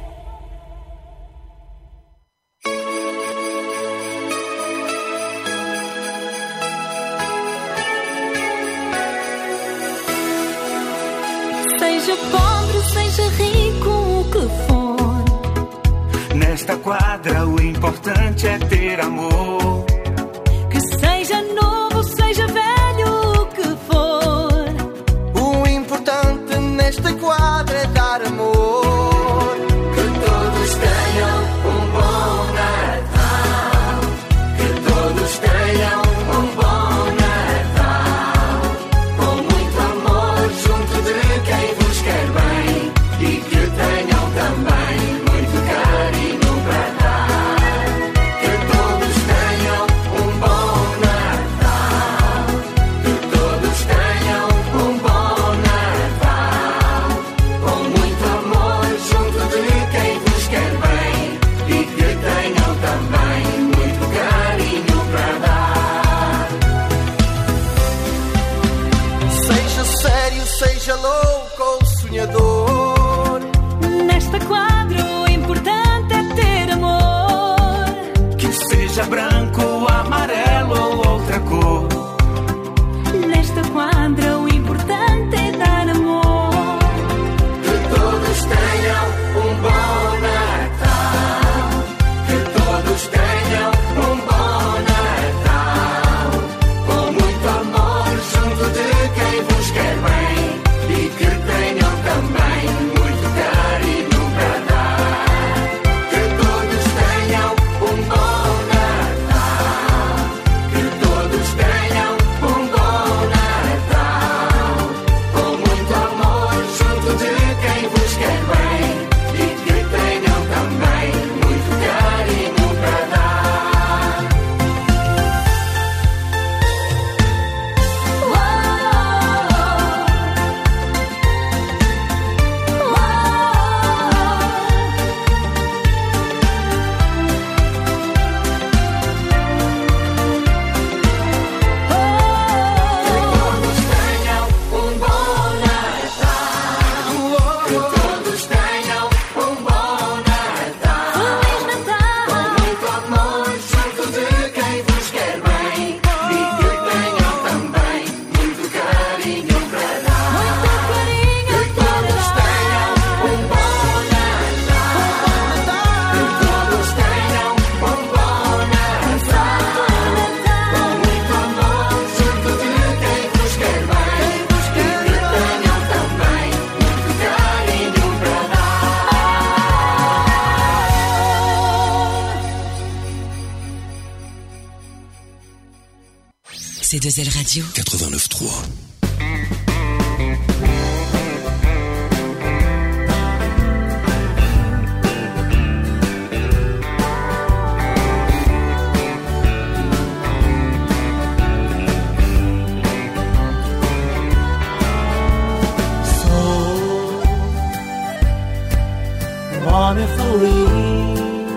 Seja pobre, seja rico, o que for. Nesta quadra o importante é ter amor. Que seja novo, seja velho, o que for. O importante nesta quadra é dar amor. Que todos tenham um bom Natal. Que todos tenham um bom Natal. Com muito amor junto de quem vos quer bem. E que tenham também muito carinho para dar. Que todos tenham C2L Radio 89.3. Homem feliz,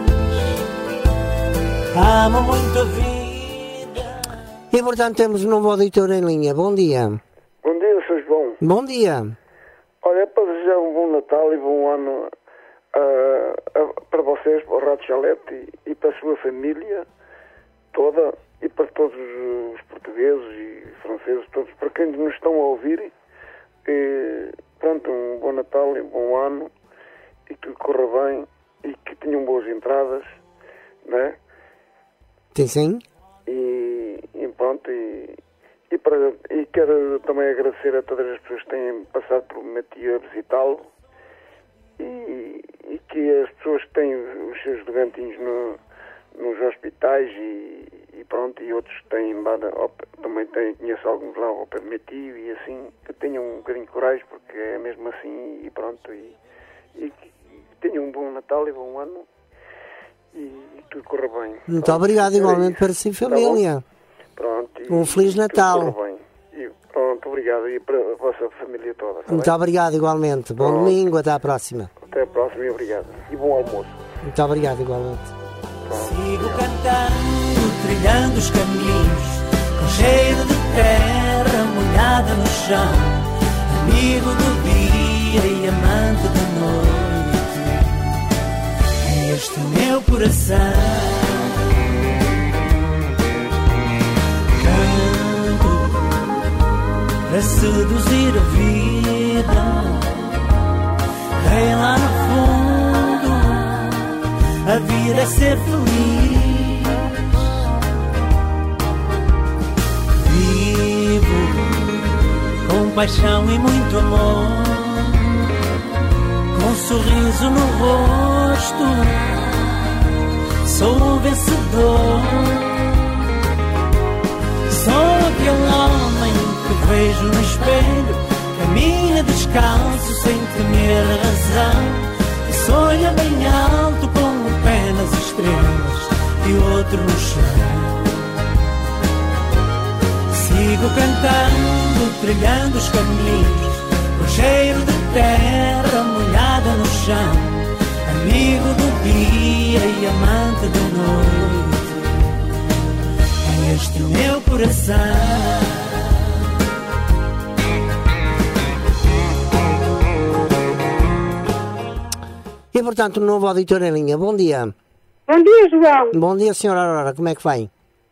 amo muito a vida. E portanto temos um novo auditor em linha. Bom dia. Bom dia, Sr. João. Bom dia. Olha, é para desejar um bom Natal e bom ano para vocês, para o Rádio Chalete e para a sua família toda e para todos os portugueses e franceses, todos, para quem nos estão a ouvir. E, pronto, um bom Natal e um bom ano. E que tudo corra bem e que tenham boas entradas, né? Sim. E pronto, e quero também agradecer a todas as pessoas que têm passado por meu tio a visitá-lo e que as pessoas que têm os seus doentinhos nos hospitais e pronto, e outros que têm também conheço alguns lá ao pé do meu tio e assim, que tenham um bocadinho de coragem, porque é mesmo assim e pronto, e que tenham um bom Natal e bom ano e tudo corra bem. Muito obrigado, igualmente para si, família. Pronto. Um Feliz Natal. Tudo corra bem. E pronto, obrigado. E para a vossa família toda. Muito obrigado, igualmente. Bom domingo, até à próxima. Até à próxima e obrigado. E bom almoço. Muito obrigado, igualmente. Sigo cantando, trilhando os caminhos, com cheiro de terra molhada no chão, amigo do dia e amante da noite. Este meu coração canto para seduzir a vida. Vem lá no fundo, a vida é ser feliz. Vivo com paixão e muito amor, com um sorriso no rosto, sou um vencedor. Sou aquele homem que vejo no espelho, caminha descalço sem temer a razão, que sonha bem alto com um pé nas estrelas e outro no chão. Sigo cantando, trilhando os caminhos, com cheiro de terra molhada no chão, amigo do dia e amante da noite. É este o meu coração. E portanto, um novo auditor em linha. Bom dia. Bom dia, João. Bom dia, senhora Aurora. Como é que vai?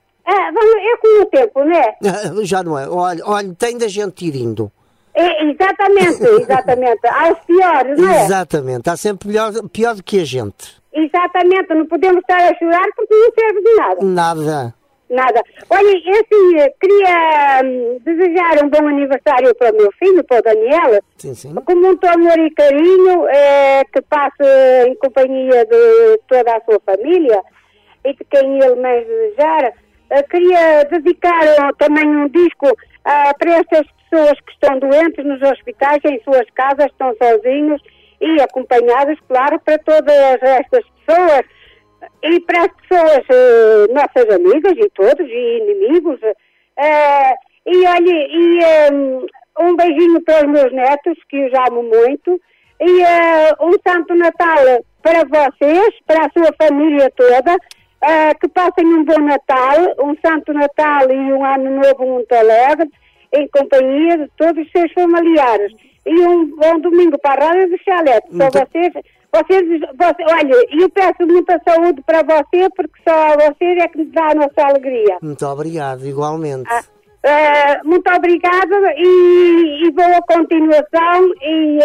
É com o tempo, não é? Já não é. Olha, tem da gente ir indo. Exatamente. Há os piores, não é? Exatamente. Há sempre pior do que a gente. Exatamente. Não podemos estar a chorar porque não serve de nada. Nada. Olha, assim, queria desejar um bom aniversário para o meu filho, para o Daniel. Sim. Com muito amor e carinho, que passe em companhia de toda a sua família e de quem ele mais desejar. Queria dedicar também um disco para estas pessoas que estão doentes nos hospitais, em suas casas, estão sozinhos e acompanhados, claro, para todas estas pessoas e para as pessoas, nossas amigas e todos, e inimigos. E olha, um beijinho para os meus netos, que os amo muito, e um Santo Natal para vocês, para a sua família toda. Que passem um bom Natal, um Santo Natal e um Ano Novo muito alegre, em companhia de todos os seus familiares. E um bom domingo para a Rádio do Chalete. Só vocês, olha, eu peço muita saúde para você, porque só vocês é que nos dá a nossa alegria. Muito obrigado, igualmente. Muito obrigada e boa continuação e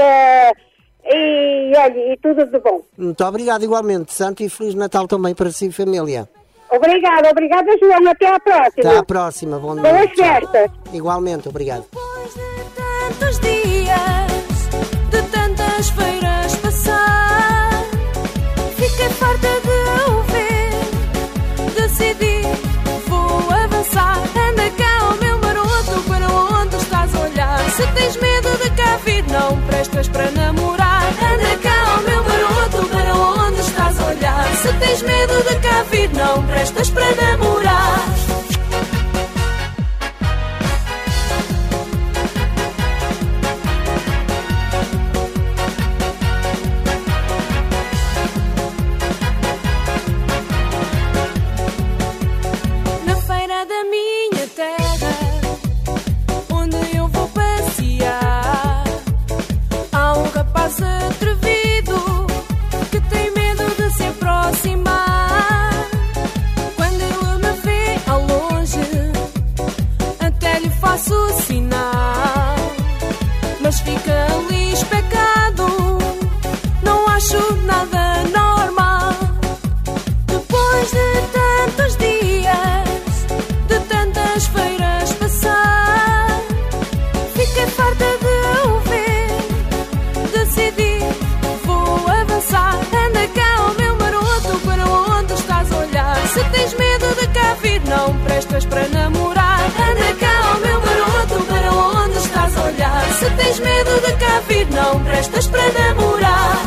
olha, e tudo de bom. Muito obrigado, igualmente. Santo e Feliz Natal também para si e família. Obrigada, João. Até à próxima. Até à próxima. Bom dia. Boas festas. Igualmente, obrigado. Depois de tantos dias, de tantas feiras passar, fiquei farta de ouvir, decidi, vou avançar. Anda cá o meu tens medo de cá vir, não prestas para namorar. Na feira da minha terra, onde eu vou passear, há um rapaz atrevido que tem medo de se aproximar. Quando ele me vê ao longe, até lhe faço sinal, mas fica ali especado, não acho nada normal. Depois de tantos dias, de tantas feiras passar, fiquei farta de o ver, decidi, vou avançar. Anda cá, oh meu maroto, para onde estás a olhar? Se tens medo de cá vir, não prestas para namorar. Anda cá, oh meu maroto, para onde estás a olhar? Se tens medo de cá vir, não prestas para namorar.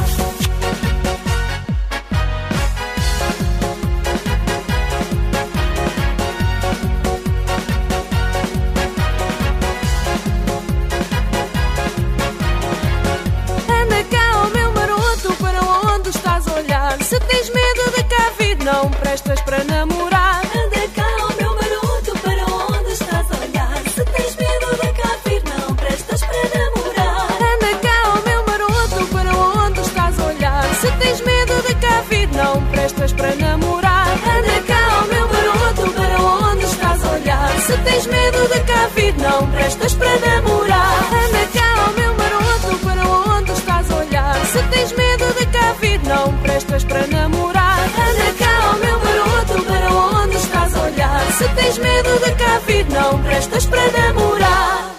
Anda cá, oh meu maroto, para onde estás a olhar? Se tens medo de cá vir, não prestas para namorar. Anda cá, oh meu maroto, para onde estás a olhar? Se tens medo de cá vir, não prestas para namorar. Anda cá, oh meu maroto, para onde estás a olhar? Se tens medo de cá vir, não prestas para namorar. Anda cá, oh meu maroto, para onde estás a olhar? Se tens medo de cá vir, não prestas para namorar. Anda cá, oh meu maroto, para onde estás a olhar? Se tens medo de cá vir, não prestas para namorar. Anda cá, oh meu maroto, para onde estás a olhar? Se tens medo de cá vir, não prestas para namorar.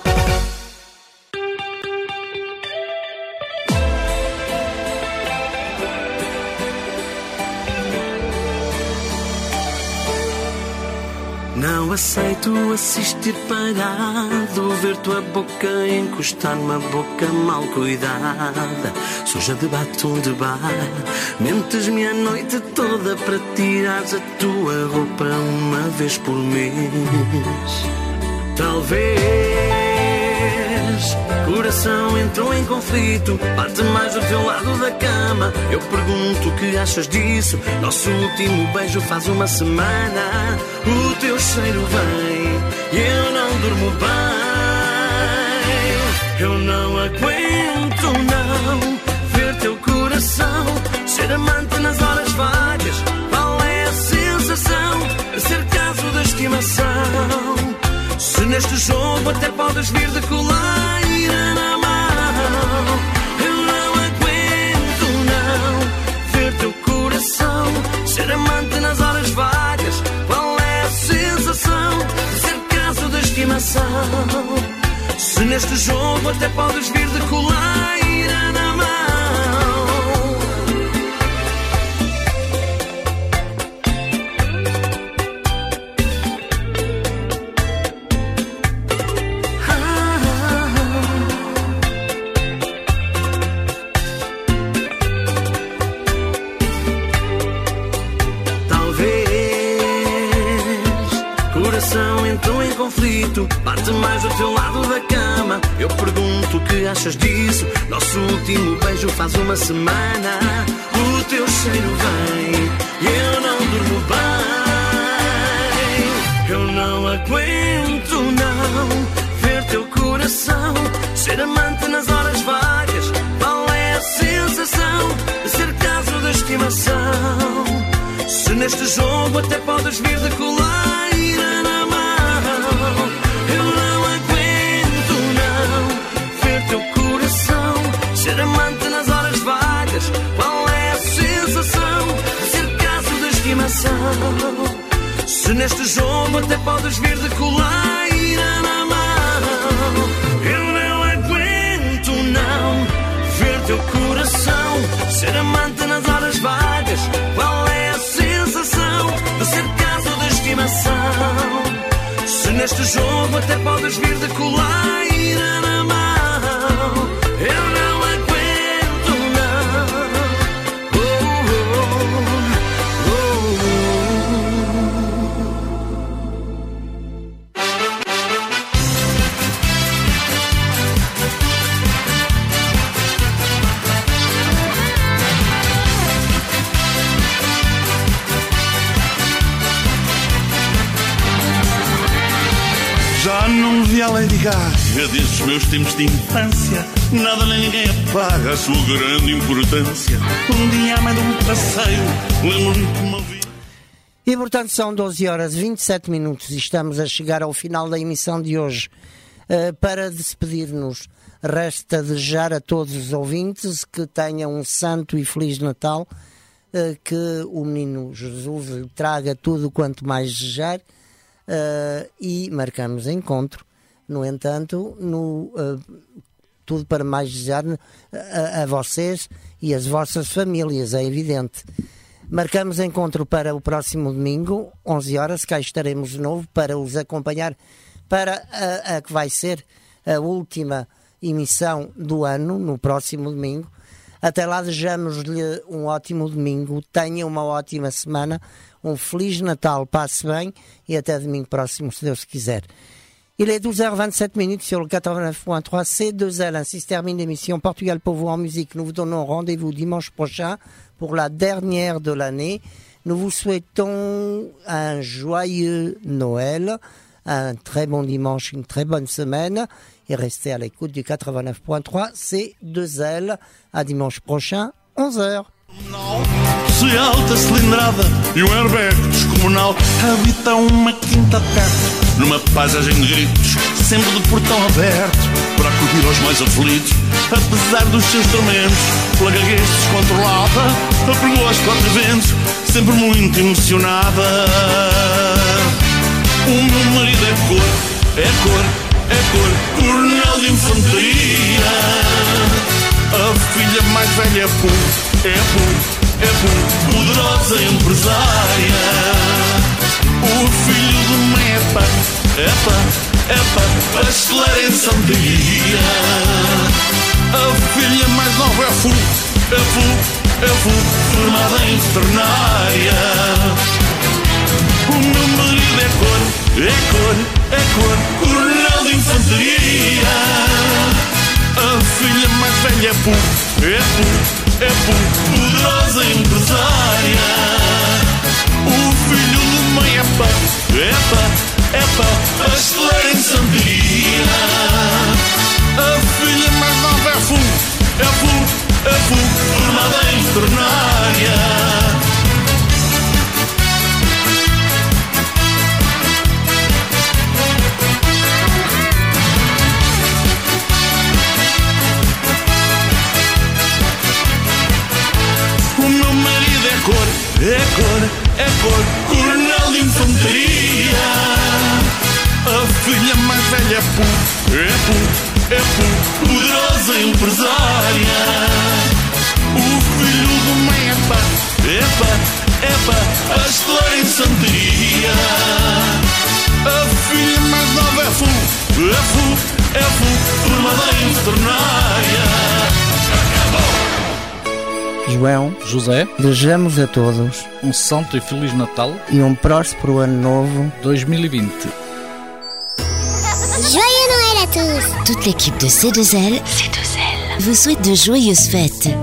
Não aceito assistir parado, ver tua boca encostar numa boca mal cuidada, suja de batom de bar. Mentes-me a noite toda para tirares a tua roupa uma vez por mês. Talvez coração entrou em conflito, bate mais do teu lado da cama. Eu pergunto o que achas disso. Nosso último beijo faz uma semana. O teu cheiro vem e eu não durmo bem. Eu não aguento não ver teu coração ser amante nas horas vagas. Qual é a sensação de ser caso da estimação? Se neste jogo até podes vir de coleira na mão. Eu não aguento não ver teu coração ser amante nas horas vagas. Qual é a sensação de ser caso da estimação? Se neste jogo até podes vir de coleira na mão. Entrou em conflito, bate mais do teu lado da cama. Eu pergunto o que achas disso. Nosso último beijo faz uma semana. O teu cheiro vem e eu não durmo bem. Eu não aguento não ver teu coração ser amante nas horas vagas. Qual é a sensação de ser caso da estimação? Se neste jogo até podes vir de coleira na mão. Eu não aguento não ver teu coração ser amante nas horas vagas. Qual é a sensação de ser caso da estimação? Se neste jogo até podes vir de coleira na mão. Eu não aguento não ver teu coração ser amante nas horas vagas. Qual é a sensação de ser caso da estimação? Se neste jogo até podes vir de coleira na mão. Eu não aguento não. Oh, oh, oh. Já não me vi a Lady Gaga desde os meus tempos de infância. Nada nem ninguém apaga a sua grande importância. Um dia à meio de um passeio, lembro-me que me ouvi. E portanto são 12 horas 27 minutos e estamos a chegar ao final da emissão de hoje. Para despedir-nos, resta desejar a todos os ouvintes que tenham um santo e feliz Natal, que o menino Jesus lhe traga tudo quanto mais desejar, e marcamos encontro, no entanto, tudo para mais desejar a vocês e as vossas famílias, é evidente. Marcamos encontro para o próximo domingo, 11 horas, cá estaremos de novo para os acompanhar para a que vai ser a última emissão do ano, no próximo domingo. Até lá desejamos-lhe um ótimo domingo, tenha uma ótima semana, um Feliz Natal, passe bem et até domingo próximo, se Deus quiser. Il est 12h27 sur le 89.3 C2L. Ainsi se termine l'émission Portugal pour vous en musique. Nous vous donnons rendez-vous dimanche prochain pour la dernière de l'année. Nous vous souhaitons un joyeux Noël, un très bon dimanche, une très bonne semaine et restez à l'écoute du 89.3 C2L. À dimanche prochain, 11h. Se alta cilindrada e um airbag descomunal habita uma quinta perto, numa paisagem de gritos, sempre de portão aberto, para acudir aos mais aflitos, apesar dos seus tormentos, pela gaguez descontrolada, apelou aos quatro ventos, sempre muito emocionada. O meu marido é cor, coronel de infantaria. A filha mais velha é poderosa empresária. O filho de mãe é pasteleira em Santaria. A filha mais nova é formada em veterinária. O meu marido é cor, coronel de infantaria. A filha mais velha é poderosa empresária. O filho de mãe é pasteleira em Santaria. A filha mais nova é formada em veterinária. É cor, coronel de infantaria. A filha mais velha é poderosa empresária. O filho de mãe é pasteleira em Santaria. A filha mais nova é formada em veterinária. João, José, desejamos a todos um santo e feliz Natal e um próspero ano novo 2020. Joyeux Noël à tous! Toute l'équipe de C2L vous souhaite de joyeuses fêtes.